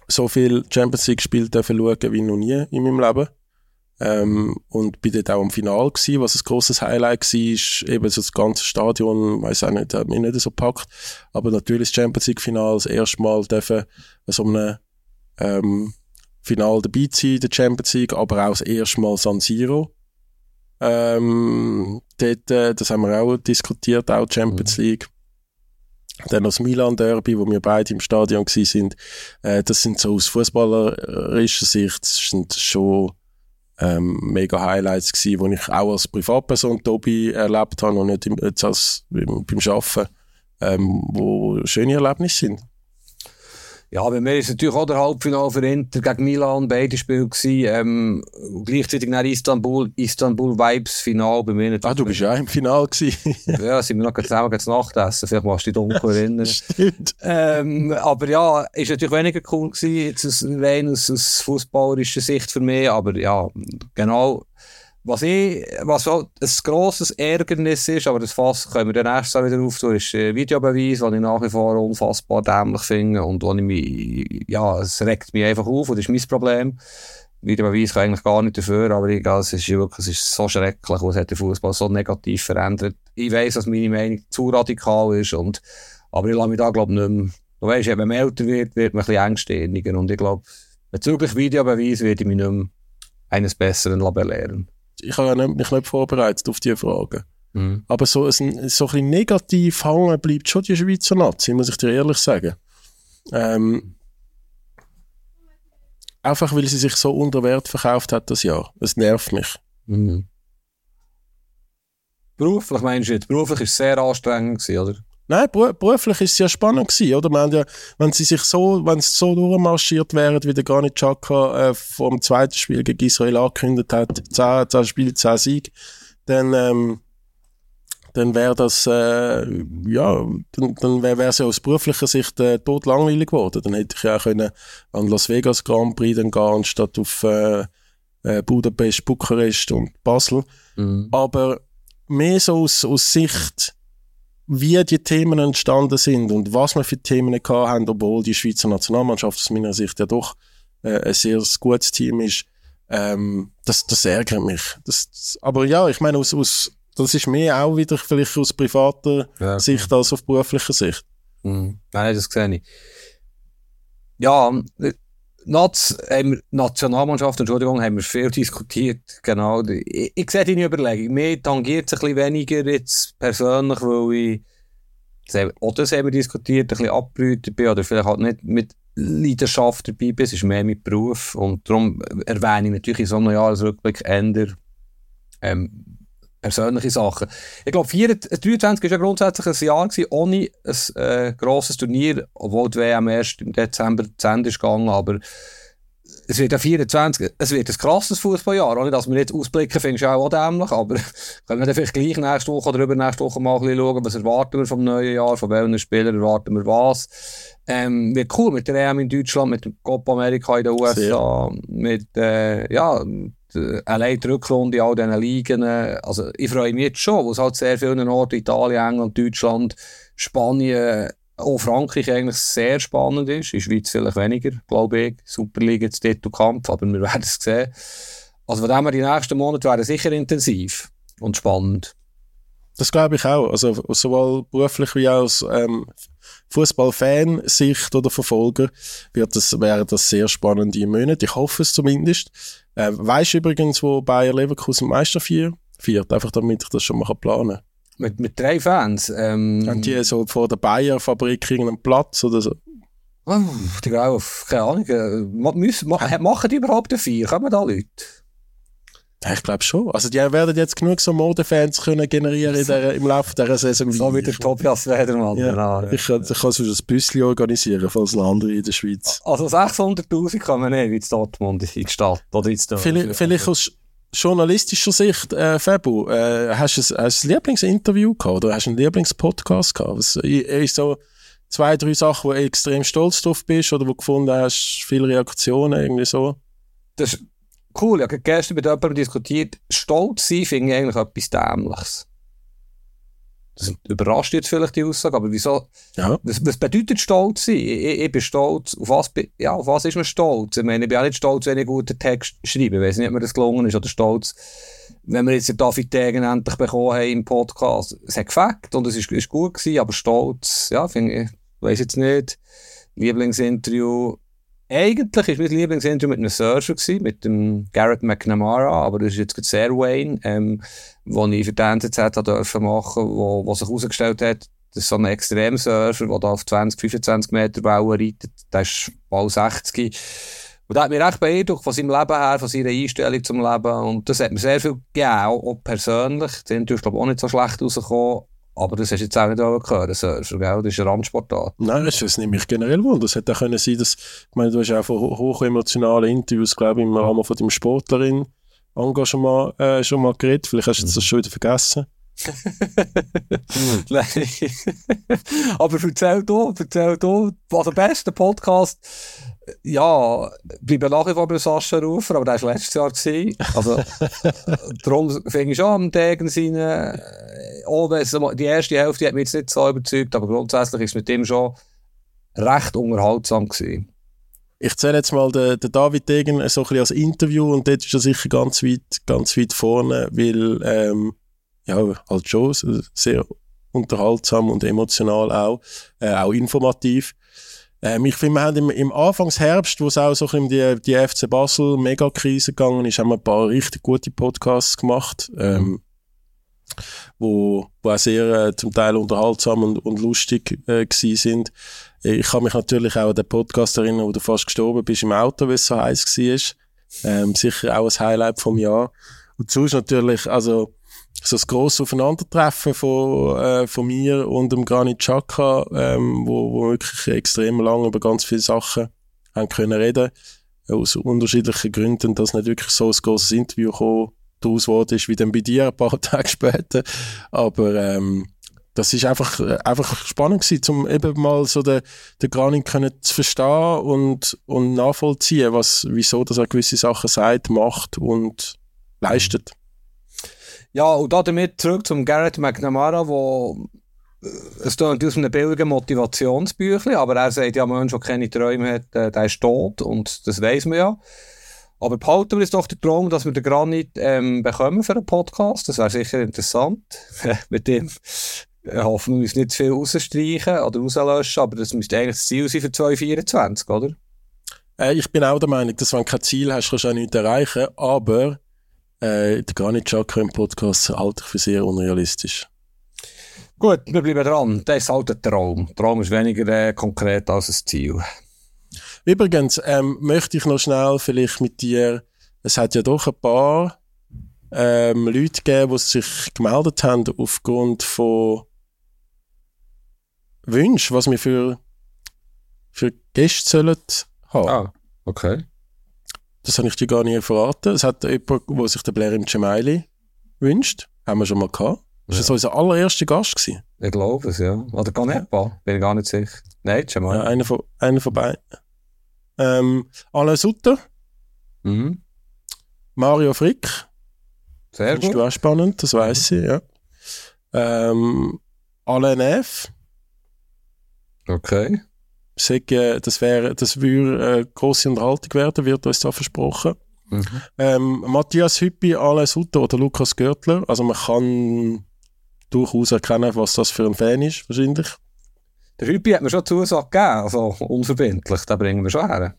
so viel Champions League Spiele schauen wie noch nie in meinem Leben. Und bin dort auch im Finale gewesen, was ein grosses Highlight war, ist eben so das ganze Stadion, weiss auch nicht, hat mich nicht so gepackt, aber natürlich das Champions League Finale, das erste Mal dürfen so einem Finale dabei sein in der Champions League, aber auch das erste Mal San Siro. Dort, das haben wir auch diskutiert, auch Champions League. Dann noch das Milan-Derby, wo wir beide im Stadion gewesen sind. Das sind so aus fußballerischer Sicht sind schon mega Highlights gewesen, die ich auch als Privatperson Tobi erlebt habe und nicht jetzt beim Arbeiten, wo schöne Erlebnisse sind. Ja, bei mir ist natürlich auch der Halbfinale für Inter gegen Milan, beide Spiele gewesen. Gleichzeitig nach Istanbul Vibes Final bei mir. Du bist ja auch im Finale gewesen. Ja, sind wir noch zusammen zum Nachtessen. Vielleicht machst du dich dunkel erinnern. Stimmt. Aber ja, ist natürlich weniger cool gewesen, jetzt rein aus fußballerischer Sicht für mich. Aber ja, genau. Was auch ein grosses Ärgernis ist, aber das Fass können wir dann nächstes Jahr wieder auftun, ist Videobeweis, den ich nach wie vor unfassbar dämlich finde und wo ich mich, ja, es regt mich einfach auf und das ist mein Problem. Videobeweis kann eigentlich gar nicht dafür, aber es ist wirklich, es ist so schrecklich und es hat den Fußball so negativ verändert. Ich weiss, dass meine Meinung zu radikal ist aber ich lasse mich da, glaube ich, nicht mehr. Du weisst, wenn man älter wird man ein bisschen engstirniger und ich glaube, bezüglich Videobeweis werde ich mich nicht mehr eines Besseren belehren. Ich habe ja mich nicht vorbereitet auf diese Fragen. Aber so ein bisschen negativ hängen bleibt schon die Schweizer Nazi, muss ich dir ehrlich sagen. Einfach, weil sie sich so unter Wert verkauft hat das Jahr. Es nervt mich. Beruflich meinst du jetzt? Beruflich war es sehr anstrengend gewesen, oder? Nein, beruflich war es ja spannend gewesen, oder? Wir haben ja, wenn sie so durchmarschiert wären, wie der Granit Xhaka vor dem zweiten Spiel gegen Israel angekündigt hat, 10 Spiele, 10 Siege, dann wäre das, dann wäre es ja aus beruflicher Sicht totlangweilig geworden. Dann hätte ich ja auch können an Las Vegas Grand Prix dann gehen, anstatt auf Budapest, Bukarest und Basel. Aber mehr so aus Sicht, wie die Themen entstanden sind und was wir für Themen gehabt haben, obwohl die Schweizer Nationalmannschaft aus meiner Sicht ja doch ein sehr gutes Team ist, das ärgert mich. Aber ja, ich meine, das ist mehr auch wieder vielleicht aus privater Sicht als auf beruflicher Sicht. Nein, das sehe ich. Ja, Nationalmannschaft, Entschuldigung, haben wir viel diskutiert. Genau. Ich sehe deine Überlegung. Mir tangiert es ein bisschen weniger jetzt persönlich, weil ich, das haben wir diskutiert, ein bisschen abgebrüht bin oder vielleicht halt nicht mit Leidenschaft dabei bin. Es ist mehr mit Beruf. Und darum erwähne ich natürlich in so einem Jahresrückblick eher persönliche Sachen. Ich glaube, 23 war ja grundsätzlich ein Jahr gewesen, ohne ein grosses Turnier, obwohl die WM erst im Dezember zu Ende ist gegangen, aber es wird ja 24, es wird ein krasses Fußballjahr, ohne dass wir jetzt ausblicken, finde ich auch dämlich, aber können wir dann vielleicht gleich nächste Woche oder nächste Woche mal ein bisschen schauen, was erwarten wir vom neuen Jahr, von welchen Spielern erwarten wir was. Wird cool mit der EM in Deutschland, mit der Copa America in den USA, mit, allein die Rückrunde in all diesen Ligen. Also, ich freue mich jetzt schon, wo es halt sehr vielen Orten, Italien, England, Deutschland, Spanien, auch Frankreich eigentlich sehr spannend ist. In der Schweiz vielleicht weniger, glaube ich. Superliga, jetzt Titelkampf, aber wir werden es sehen. Also, von dem her, die nächsten Monate werden sicher intensiv und spannend. Das glaube ich auch. Also, sowohl beruflich wie auch aus Fußball-Fan-Sicht oder Verfolger wären das sehr spannende Monate. Ich hoffe es zumindest. Weisst du übrigens, wo Bayer Leverkusen Meister viert? Einfach damit ich das schon mal planen kann. Mit 3 Fans? Haben die so vor der Bayer-Fabrik irgendeinen Platz oder so? Ich glaube, keine Ahnung. Machen die überhaupt eine 4? Kommen da Leute? Ja, ich glaube schon. Also die werden jetzt genug so Modefans können generieren im Laufe dieser Saison. So wie der Tobias Wedermann. Ja. Genau. Ich kann so ein Büsschen organisieren, falls ein anderer in der Schweiz. Also 600'000 kann man nicht, wie in Dortmund in die Stadt. Oder jetzt vielleicht aus journalistischer Sicht, Fabu, hast du ein Lieblingsinterview gehabt oder hast du einen Lieblingspodcast gehabt? Was ist so 2, 3 Sachen, wo du extrem stolz drauf bist oder wo du gefunden hast, viele Reaktionen, irgendwie so? Das ist cool. Ich habe gestern mit jemandem diskutiert. Stolz sein finde ich eigentlich etwas Dämliches. Das überrascht jetzt vielleicht die Aussage, aber wieso? Ja. Was bedeutet stolz sein? Ich bin stolz. Auf was ist man stolz? Ich meine, ich bin auch nicht stolz, wenn ich einen guten Text schreibe. Ich weiss nicht, ob mir das gelungen ist. Oder stolz, wenn wir jetzt den David Degen endlich bekommen haben im Podcast. Es hat gefällt und es ist gut gewesen, aber stolz, ja, finde ich, weiss jetzt nicht. Lieblingsinterview. Eigentlich war mein Lieblingsinterview mit einem Surfer gewesen, mit dem Garrett McNamara, aber das ist jetzt sehr Wayne, wo ich für die NZZ machen durfte, wo sich herausgestellt hat, das ist so ein Extremsurfer, der da auf 20, 25 Meter Wellen reitet, der ist bald 60. Und das hat mich recht beeindruckt, von seinem Leben her, von seiner Einstellung zum Leben, und das hat mir sehr viel gegeben, auch persönlich. Das Interview ist, glaube ich, auch nicht so schlecht rausgekommen. Aber das hast du jetzt auch nicht gehört, Surfer, gell? Das ist ein Randsportart. Nein, das nimmt mich generell wunder. Das hätte auch können sein, dass, ich meine, du hast auch von hochemotionalen Interviews, glaube ich, im Rahmen von deinem Sportlerin-Engagement schon mal geredet. Vielleicht hast du das schon wieder vergessen. Nein. Aber erzähl du, was der beste Podcast, ja, bleibe nach wie vor bei Sascha Rufer, aber der war letztes Jahr gewesen. Also, darum fing ich schon am Degen seine, die erste Hälfte hat mich jetzt nicht so überzeugt, aber grundsätzlich ist es mit ihm schon recht unterhaltsam gewesen. Ich zähle jetzt mal den David Degen so ein bisschen als Interview, und dort ist er sicher ganz weit vorne, weil, ja, halt schon sehr unterhaltsam und emotional auch informativ. Ich finde, wir haben im Anfangsherbst, wo es auch so ein bisschen die FC Basel Megakrise gegangen ist, haben wir ein paar richtig gute Podcasts gemacht, wo auch sehr zum Teil unterhaltsam und lustig gewesen sind. Ich kann mich natürlich auch an den Podcast erinnern, wo du fast gestorben bist im Auto, weil es so heiß war. Sicher auch ein Highlight vom Jahr. Und sonst natürlich, also so das grosse Aufeinandertreffen von mir und dem Granit Xhaka, wo wirklich extrem lange über ganz viele Sachen haben können reden, aus unterschiedlichen Gründen, dass nicht wirklich so ein grosses Interview gekommen daraus wurde, ist wie dann bei dir ein paar Tage später. Aber das ist einfach spannend gewesen, um eben mal so den Granit können zu verstehen und nachvollziehen, wieso dass er gewisse Sachen sagt, macht und leistet. Ja, und damit zurück zum Garrett McNamara, es klingt aus einem billigen Motivationsbüchlein, aber er sagt ja, ein Mensch, der keine Träume hat, der ist tot, und das weiss man ja. Aber behalten wir uns doch den Traum, dass wir den Granit bekommen für einen Podcast. Das wäre sicher interessant. Mit dem hoffen wir uns nicht zu viel rausstreichen oder rauslöschen, aber das müsste eigentlich das Ziel sein für 2024, oder? Ich bin auch der Meinung, dass wenn du kein Ziel hast, kannst du auch nichts erreichen, aber der Granit Xhaka im Podcast halte ich für sehr unrealistisch. Gut, wir bleiben dran. Das ist halt ein Traum. Der Traum ist weniger konkret als ein Ziel. Übrigens, möchte ich noch schnell vielleicht mit dir, es hat ja doch ein paar Leute gegeben, die sich gemeldet haben aufgrund von Wünschen, was wir für Gäste sollen haben. Ah, okay. Das habe ich dir gar nicht verraten. Es hat jemand, der sich den Blerim Cemaili wünscht. Haben wir schon mal gehabt. Das war unser allererster Gast gewesen. Ich glaube es, ja. Oder Canepa, bin ich gar nicht sicher. Nein, Cemaili. Ja, einer von beiden. Alain Sutter. Mhm. Mario Frick. Sehr Findest gut. du auch spannend, das weiss ich, ja. Alain Neff. Okay. Das würde eine grosse Unterhaltung werden, wird uns da versprochen. Mhm. Matthias Hüppi, Alain Sutter oder Lukas Görtler. Also man kann durchaus erkennen, was das für ein Fan ist, wahrscheinlich. Der Hüppi hat mir schon Zusage gegeben, also unverbindlich, den bringen wir schon her.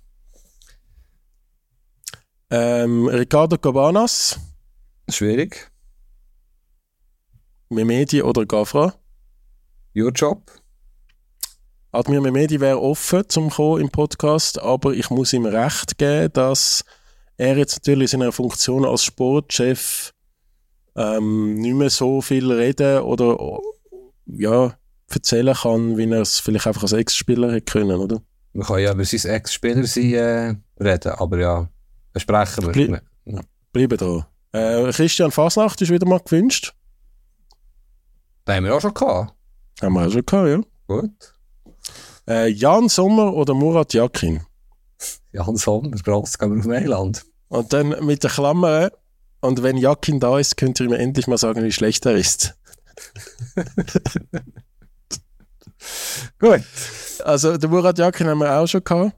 Ricardo Cabanas. Schwierig. Mehmedi oder Gavra. Your Job. Admir Mehmedi wäre offen zum kommen im Podcast, aber ich muss ihm recht geben, dass er jetzt natürlich in seiner Funktion als Sportchef nicht mehr so viel reden oder erzählen kann, wie er es vielleicht einfach als Ex-Spieler hätte können, oder? Man kann ja über sein Ex-Spieler reden, aber ja, besprechen wir. Bleiben dran. Christian Fasnacht ist wieder mal gewünscht. Den haben wir auch schon gehabt. Haben wir auch schon gehabt, ja. Gut. Jan Sommer oder Murat Yakin? Jan Sommer, gross, gehen wir auf Mailand. Und dann mit der Klammer, und wenn Yakin da ist, könnt ihr ihm endlich mal sagen, wie schlecht er ist. Gut. Also, den Murat Yakin haben wir auch schon gehabt.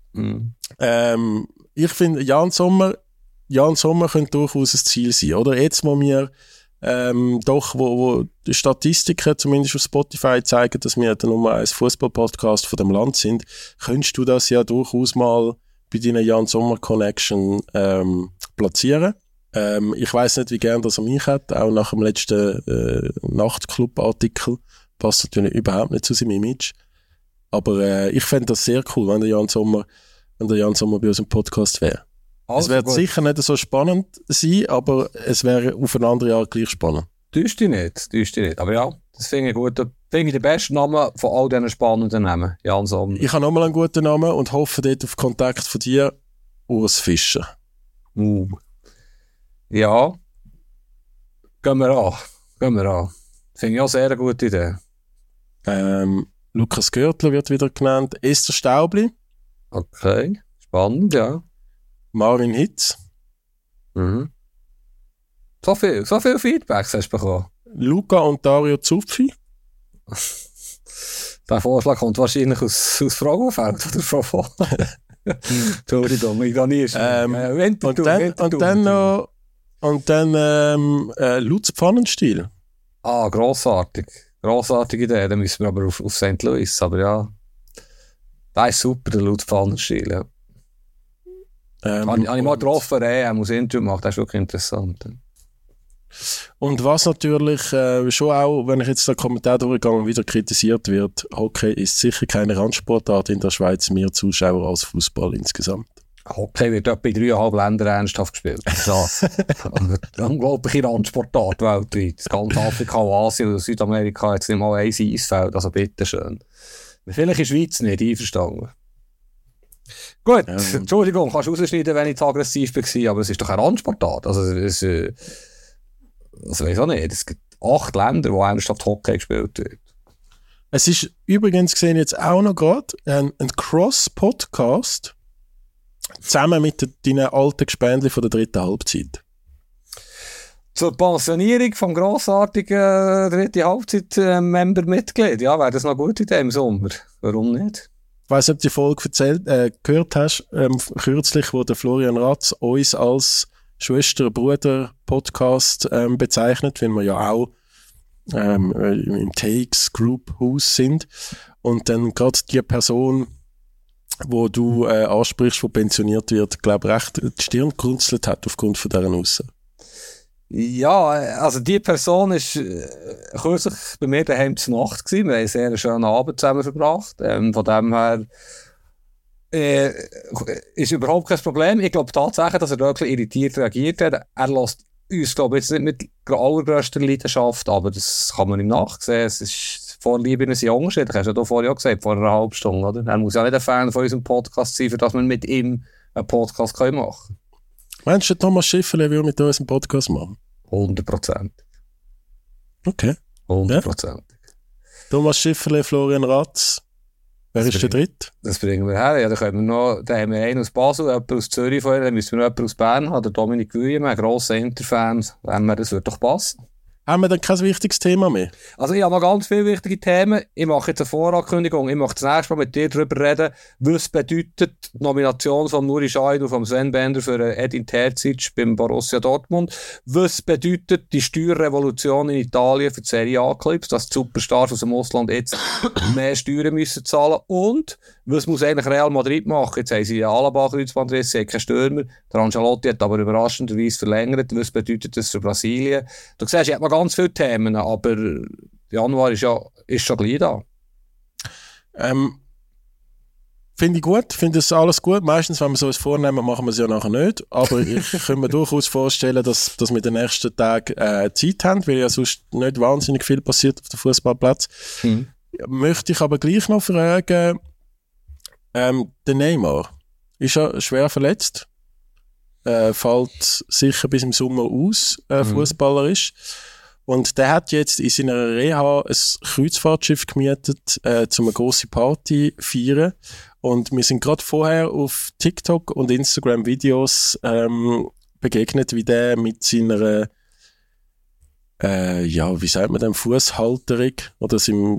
Ich finde, Jan Sommer könnte durchaus ein Ziel sein, oder? Jetzt, wo wir doch, wo die Statistiken zumindest auf Spotify zeigen, dass wir der Nummer 1 Fußball-Podcast von dem Land sind, könntest du das ja durchaus mal bei deiner Jan Sommer Connection platzieren. Ich weiss nicht, wie gern das er mich hat, auch nach dem letzten Nachtclub-Artikel. Passt natürlich überhaupt nicht zu seinem Image. Aber ich fände das sehr cool, wenn der Jan Sommer bei uns im Podcast wäre. Es wird sicher nicht so spannend sein, aber es wäre auf eine andere Art gleich spannend. Täuscht dich nicht. Aber ja, das finde ich gut. Finde ich den besten Namen von all diesen spannenden Namen. Jan Sommer. Ich habe nochmal einen guten Namen und hoffe dort auf Kontakt von dir, Urs Fischer. Ja. Gehen wir an. Finde ich auch sehr eine gute Idee. Lukas Görtler wird wieder genannt. Esther Staubli. Okay, spannend, ja. Marvin Hitz. So viel Feedbacks hast du bekommen. Luca und Dario Zupfi. Der Vorschlag kommt wahrscheinlich aus Frauenfeld oder von Entschuldigung, ich gehe nie. Und dann Lutz Pfannenstiel. Ah, grossartig. Grossartige Idee. Dann müssen wir aber auf St. Louis. Aber ja, das ist super, der Lutz Pfannenstiel. Ja. Habe ich mal getroffen, er muss Interview machen, das ist wirklich interessant. Und was natürlich schon auch, wenn ich jetzt den Kommentar durchgegangen wieder kritisiert wird, Hockey ist sicher keine Randsportart in der Schweiz, mehr Zuschauer als Fußball insgesamt. Hockey wird etwa in 3,5 Ländern ernsthaft gespielt. Das ist eine unglaubliche Randsportart weltweit. Das ganze Afrika, Asien und Südamerika hat jetzt nicht mal ein Eisfeld, also bitteschön. Vielleicht in der Schweiz nicht, einverstanden. Gut, Entschuldigung, kannst du rausschneiden, wenn ich zu aggressiv war, aber es ist doch eine Randsportart. Also es weiß auch nicht, es gibt 8 Länder, wo ernsthaft Hockey gespielt wird. Es ist übrigens gesehen jetzt auch noch gerade ein Cross-Podcast zusammen mit deinen alten Gespendli von der dritten Halbzeit. Zur Pensionierung vom grossartigen dritte Halbzeit-Member-Mitglied. Ja, wäre das noch eine gute Idee im Sommer. Warum nicht? Ich weiss nicht, ob du die Folge gehört hast, kürzlich, wo der Florian Ratz uns als Schwester-Bruder-Podcast bezeichnet, weil wir ja auch im Takes Group Haus sind. Und dann gerade die Person, wo du ansprichst, die pensioniert wird, glaube ich, recht die Stirn gerunzelt hat aufgrund von dieser Aussage. Ja, also die Person ist kürzlich bei mir daheim zur Nacht gewesen. Wir haben einen sehr schönen Abend zusammen verbracht. Von dem her ist überhaupt kein Problem. Ich glaube tatsächlich, dass er wirklich irritiert reagiert hat. Er lässt uns, glaube ich, jetzt nicht mit allergrößter Leidenschaft, aber das kann man ihm nachsehen. Es ist Vorliebe sind unterschiedlich. Hast du ja vorher auch gesagt, vor einer halben Stunde, oder? Er muss ja nicht ein Fan von unserem Podcast sein, für dass man mit ihm einen Podcast machen kann. Meinst du, Thomas Schifferle will mit uns einen Podcast machen? 100%. Okay. 100%. Ja. Thomas Schifferle, Florian Ratz. Wer ist der Dritte? Das bringen wir her. Ja, da haben wir einen aus Basel, jemanden aus Zürich vorher, dann müssen wir noch jemanden aus Bern haben, der Dominik Guillemot, ein grosser Interfan. Das wird doch passen. Haben wir dann kein wichtiges Thema mehr? Also ich habe noch ganz viele wichtige Themen. Ich mache jetzt eine Vorankündigung. Ich möchte das nächste Mal mit dir darüber reden, was bedeutet die Nomination von Nuri Sahin und von Sven Bender für Edin Terzic beim Borussia Dortmund. Was bedeutet die Steuerrevolution in Italien für die Serie A-Clubs, dass die Superstars aus dem Ausland jetzt mehr Steuern müssen zahlen. Und was muss eigentlich Real Madrid machen? Jetzt haben sie einen Alaba-Kreuzbandriss, sie haben keinen Stürmer. Der Ancelotti hat aber überraschenderweise verlängert. Was bedeutet das für Brasilien? Du siehst, ich habe noch ganz viele Themen, aber Januar ist schon gleich da. Finde ich gut, finde es alles gut. Meistens, wenn wir so etwas vornehmen, machen wir es ja nachher nicht. Aber ich kann mir durchaus vorstellen, dass wir in den nächsten Tagen Zeit haben, weil ja sonst nicht wahnsinnig viel passiert auf dem Fußballplatz. Möchte ich aber gleich noch fragen, der Neymar ist ja schwer verletzt, fällt sicher bis im Sommer aus, fußballerisch. Und der hat jetzt in seiner Reha ein Kreuzfahrtschiff gemietet, um eine grosse Party zu feiern. Und wir sind gerade vorher auf TikTok und Instagram Videos begegnet, wie der mit seiner wie sagt man dem, Fußhalterung oder seinem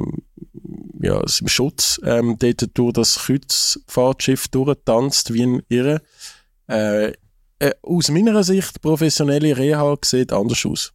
Schutz dort durch das Kreuzfahrtschiff durchtanzt wie ein Irre. Aus meiner Sicht, professionelle Reha sieht anders aus.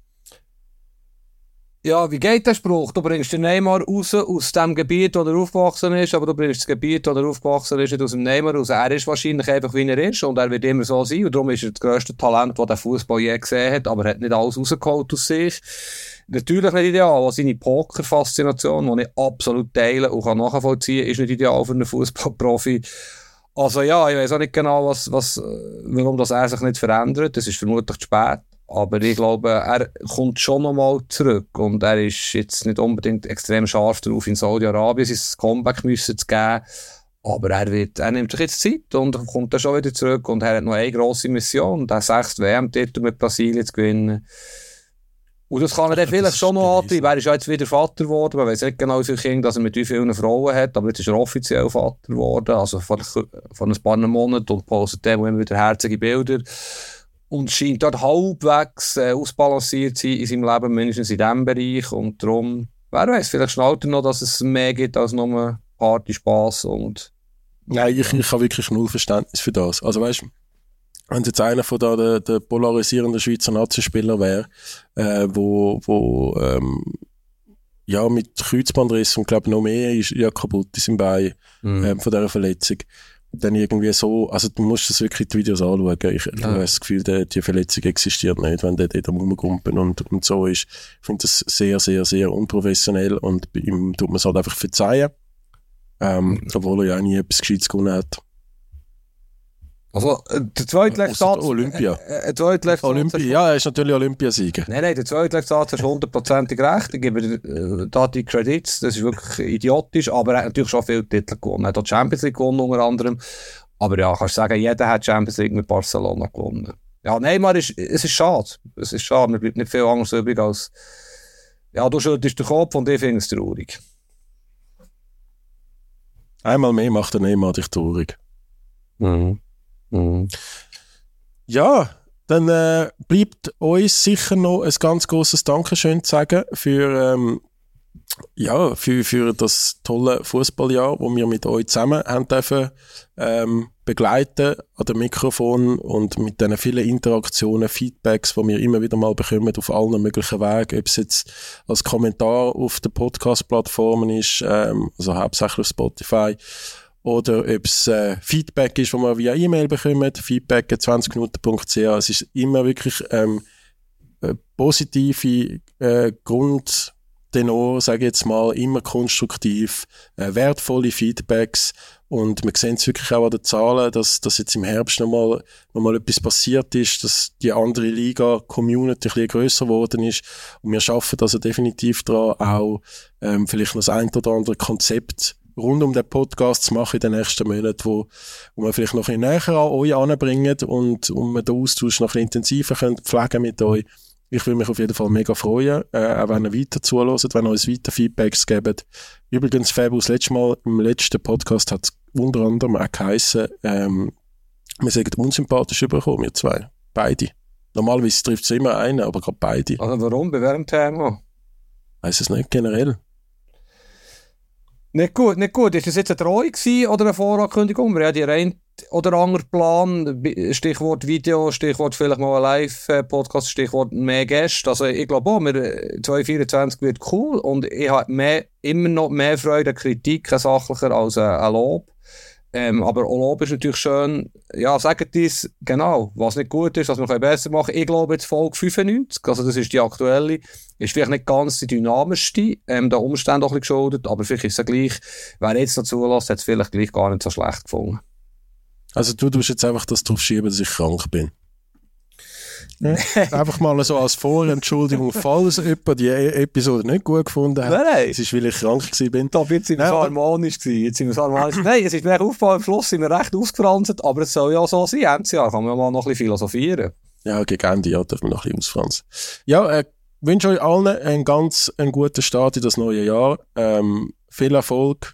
Ja, wie geht der Spruch? Du bringst den Neymar raus aus dem Gebiet, wo er aufgewachsen ist, aber du bringst das Gebiet, wo er aufgewachsen ist, nicht aus dem Neymar raus. Er ist wahrscheinlich einfach, wie er ist, und er wird immer so sein, und darum ist er das grösste Talent, das der Fußball je gesehen hat, aber er hat nicht alles rausgeholt aus sich. Natürlich nicht ideal, was seine Poker-Faszination, die ich absolut teile und kann nachvollziehen, ist nicht ideal für einen Fußballprofi. Also ja, ich weiss auch nicht genau, warum das er sich nicht verändert. Das ist vermutlich zu spät. Aber ich glaube, er kommt schon nochmal zurück. Und er ist jetzt nicht unbedingt extrem scharf darauf, in Saudi-Arabien sein Comeback müssen zu geben. Aber er nimmt sich jetzt Zeit und kommt dann schon wieder zurück. Und er hat noch eine grosse Mission, den 6. WM-Titel mit Brasilien zu gewinnen. Und das kann er dann vielleicht schon noch antreiben. Er ist ja jetzt wieder Vater geworden. Man weiss nicht genau, wie viele Kinder dass er mit wie vielen Frauen hat. Aber jetzt ist er offiziell Vater geworden. Also vor ein paar Monaten. Und postet dem immer wieder herzige Bilder. Und scheint dort halbwegs ausbalanciert zu sein in seinem Leben, mindestens in diesem Bereich. Und darum, wer weiß, vielleicht schnallt er noch, dass es mehr gibt als nur Party, Spass und... Nein, ich habe wirklich null Verständnis für das. Also weißt, wenn jetzt einer von da der polarisierenden Schweizer Nazi-Spieler wäre, ja, mit Kreuzbandriss und glaube noch mehr ist ja kaputt in seinem Bein von dieser Verletzung. Dann irgendwie so, also du musst das wirklich die Videos anschauen. Ich habe das Gefühl, die Verletzung existiert nicht, wenn der dort am Rumgumpen und so ist. Ich finde das sehr, sehr, sehr unprofessionell und bei ihm tut man es halt einfach verzeihen. Obwohl er ja nie etwas Gescheites gewonnen hat. Also, der zweitletzte Satz... Olympia. Olympia, ja, er ist natürlich Olympiasieger. Nein, der zweitletzte Satz ist 100%ig recht. Ich gebe dir da die Credits. Das ist wirklich idiotisch, aber er hat natürlich schon viele Titel gewonnen. Er hat die Champions League gewonnen unter anderem. Aber ja, kannst du sagen, jeder hat Champions League mit Barcelona gewonnen. Ja, Neymar es ist schade. Es ist schade, mir bleibt nicht viel anderes übrig als... Ja, du schüttelst den Kopf und ich finde es traurig. Einmal mehr macht der Neymar dich traurig. Mhm. Ja, dann bleibt uns sicher noch ein ganz grosses Dankeschön zu sagen für das tolle Fußballjahr, das wir mit euch zusammen haben dürfen begleiten an dem Mikrofon und mit den vielen Interaktionen, Feedbacks, die wir immer wieder mal bekommen auf allen möglichen Wegen, ob es jetzt als Kommentar auf den Podcast-Plattformen ist, also hauptsächlich auf Spotify, oder ob es Feedback ist, das man via E-Mail bekommt, feedback@20minuten.ch. Es ist immer wirklich positive Grundtenor, sage ich jetzt mal, immer konstruktiv, wertvolle Feedbacks. Und wir sehen es wirklich auch an den Zahlen, dass jetzt im Herbst noch mal etwas passiert ist, dass die andere Liga-Community ein bisschen grösser geworden ist. Und wir arbeiten also definitiv daran, auch vielleicht noch das ein oder andere Konzept rund um den Podcast zu machen in den nächsten Monaten, wo wir vielleicht noch ein bisschen näher an euch anbringen und wir den Austausch noch ein bisschen intensiver pflegen mit euch. Ich würde mich auf jeden Fall mega freuen, auch wenn ihr weiter zuhört, wenn ihr uns weiter Feedbacks gebt. Übrigens, Fabus, im letzten Podcast hat es unter anderem auch geheissen, wir sind unsympathisch überkommen, wir zwei. Beide. Normalerweise trifft es immer einen, aber gerade beide. Also warum? Bei welchem Thema? Weiss es nicht, generell. Nicht gut. Ist das jetzt eine Drohung gewesen oder eine Vorankündigung? Wir haben die rein oder andere Plan, Stichwort Video, Stichwort vielleicht mal ein Live-Podcast, Stichwort mehr Gäste. Also ich glaube auch, 2024 wird cool und ich habe immer noch mehr Freude an Kritik, sachlicher als ein Lob. Aber auch Lob ist natürlich schön. Ja, sagt uns genau, was nicht gut ist, was wir besser machen können. Ich glaube jetzt Folge 95, also das ist die aktuelle, ist vielleicht nicht ganz die dynamischste, der Umstände auch ein bisschen geschuldet, aber vielleicht ist es ja gleich, wer jetzt noch zulässt, hat es vielleicht gleich gar nicht so schlecht gefunden. Also du tust jetzt einfach das drauf schieben, dass ich krank bin. Ja. Einfach mal so als Vorentschuldigung, falls jemand die Episode nicht gut gefunden hat. Nein. Es ist, weil ich krank war. Da jetzt sind wir so harmonisch gewesen. Nein, es ist mir aufgefallen, am Schluss sind wir recht ausgefranst, aber es soll ja so sein, Endjahr kann man mal noch ein bisschen philosophieren. Ja, gegen Ende Jahr dürfen wir noch ein bisschen ausfransen. Ja, wünsche euch allen einen guten Start in das neue Jahr. Viel Erfolg,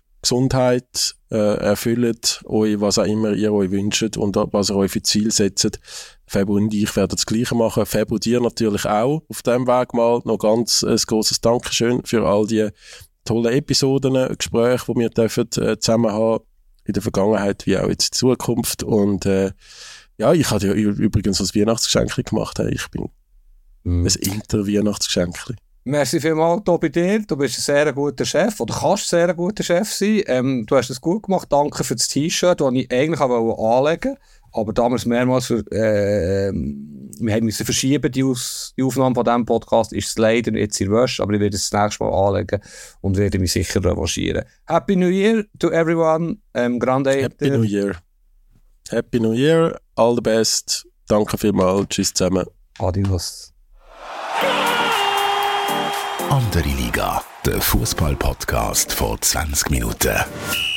Gesundheit, erfüllt euch, was auch immer ihr euch wünscht und was ihr euch für Ziel setzt. Febo und ich werden das Gleiche machen. Febo, dir natürlich auch auf diesem Weg mal noch ganz ein grosses Dankeschön für all die tollen Episoden, Gespräche, die wir dürfen, zusammen haben, in der Vergangenheit wie auch jetzt in Zukunft. Und ja, ich habe dir übrigens ein Weihnachtsgeschenk gemacht. Ich bin ein Inter-Weihnachtsgeschenk. Merci vielmals hier bei dir. Du bist ein sehr guter Chef oder kannst ein sehr guter Chef sein. Du hast es gut gemacht. Danke für das T-Shirt, das ich eigentlich anlegen wollte. Aber damals mehrmals wir mussten verschieben, die Aufnahme von diesem Podcast ist es leider jetzt in Wäsche, aber ich werde es das nächste Mal anlegen und werde mich sicher revanchieren. Happy New Year to everyone. Grande Happy New Year. Happy New Year. All the best. Danke vielmals. Tschüss zusammen. Adios. Andere Liga, der Fußball-Podcast vor 20 Minuten.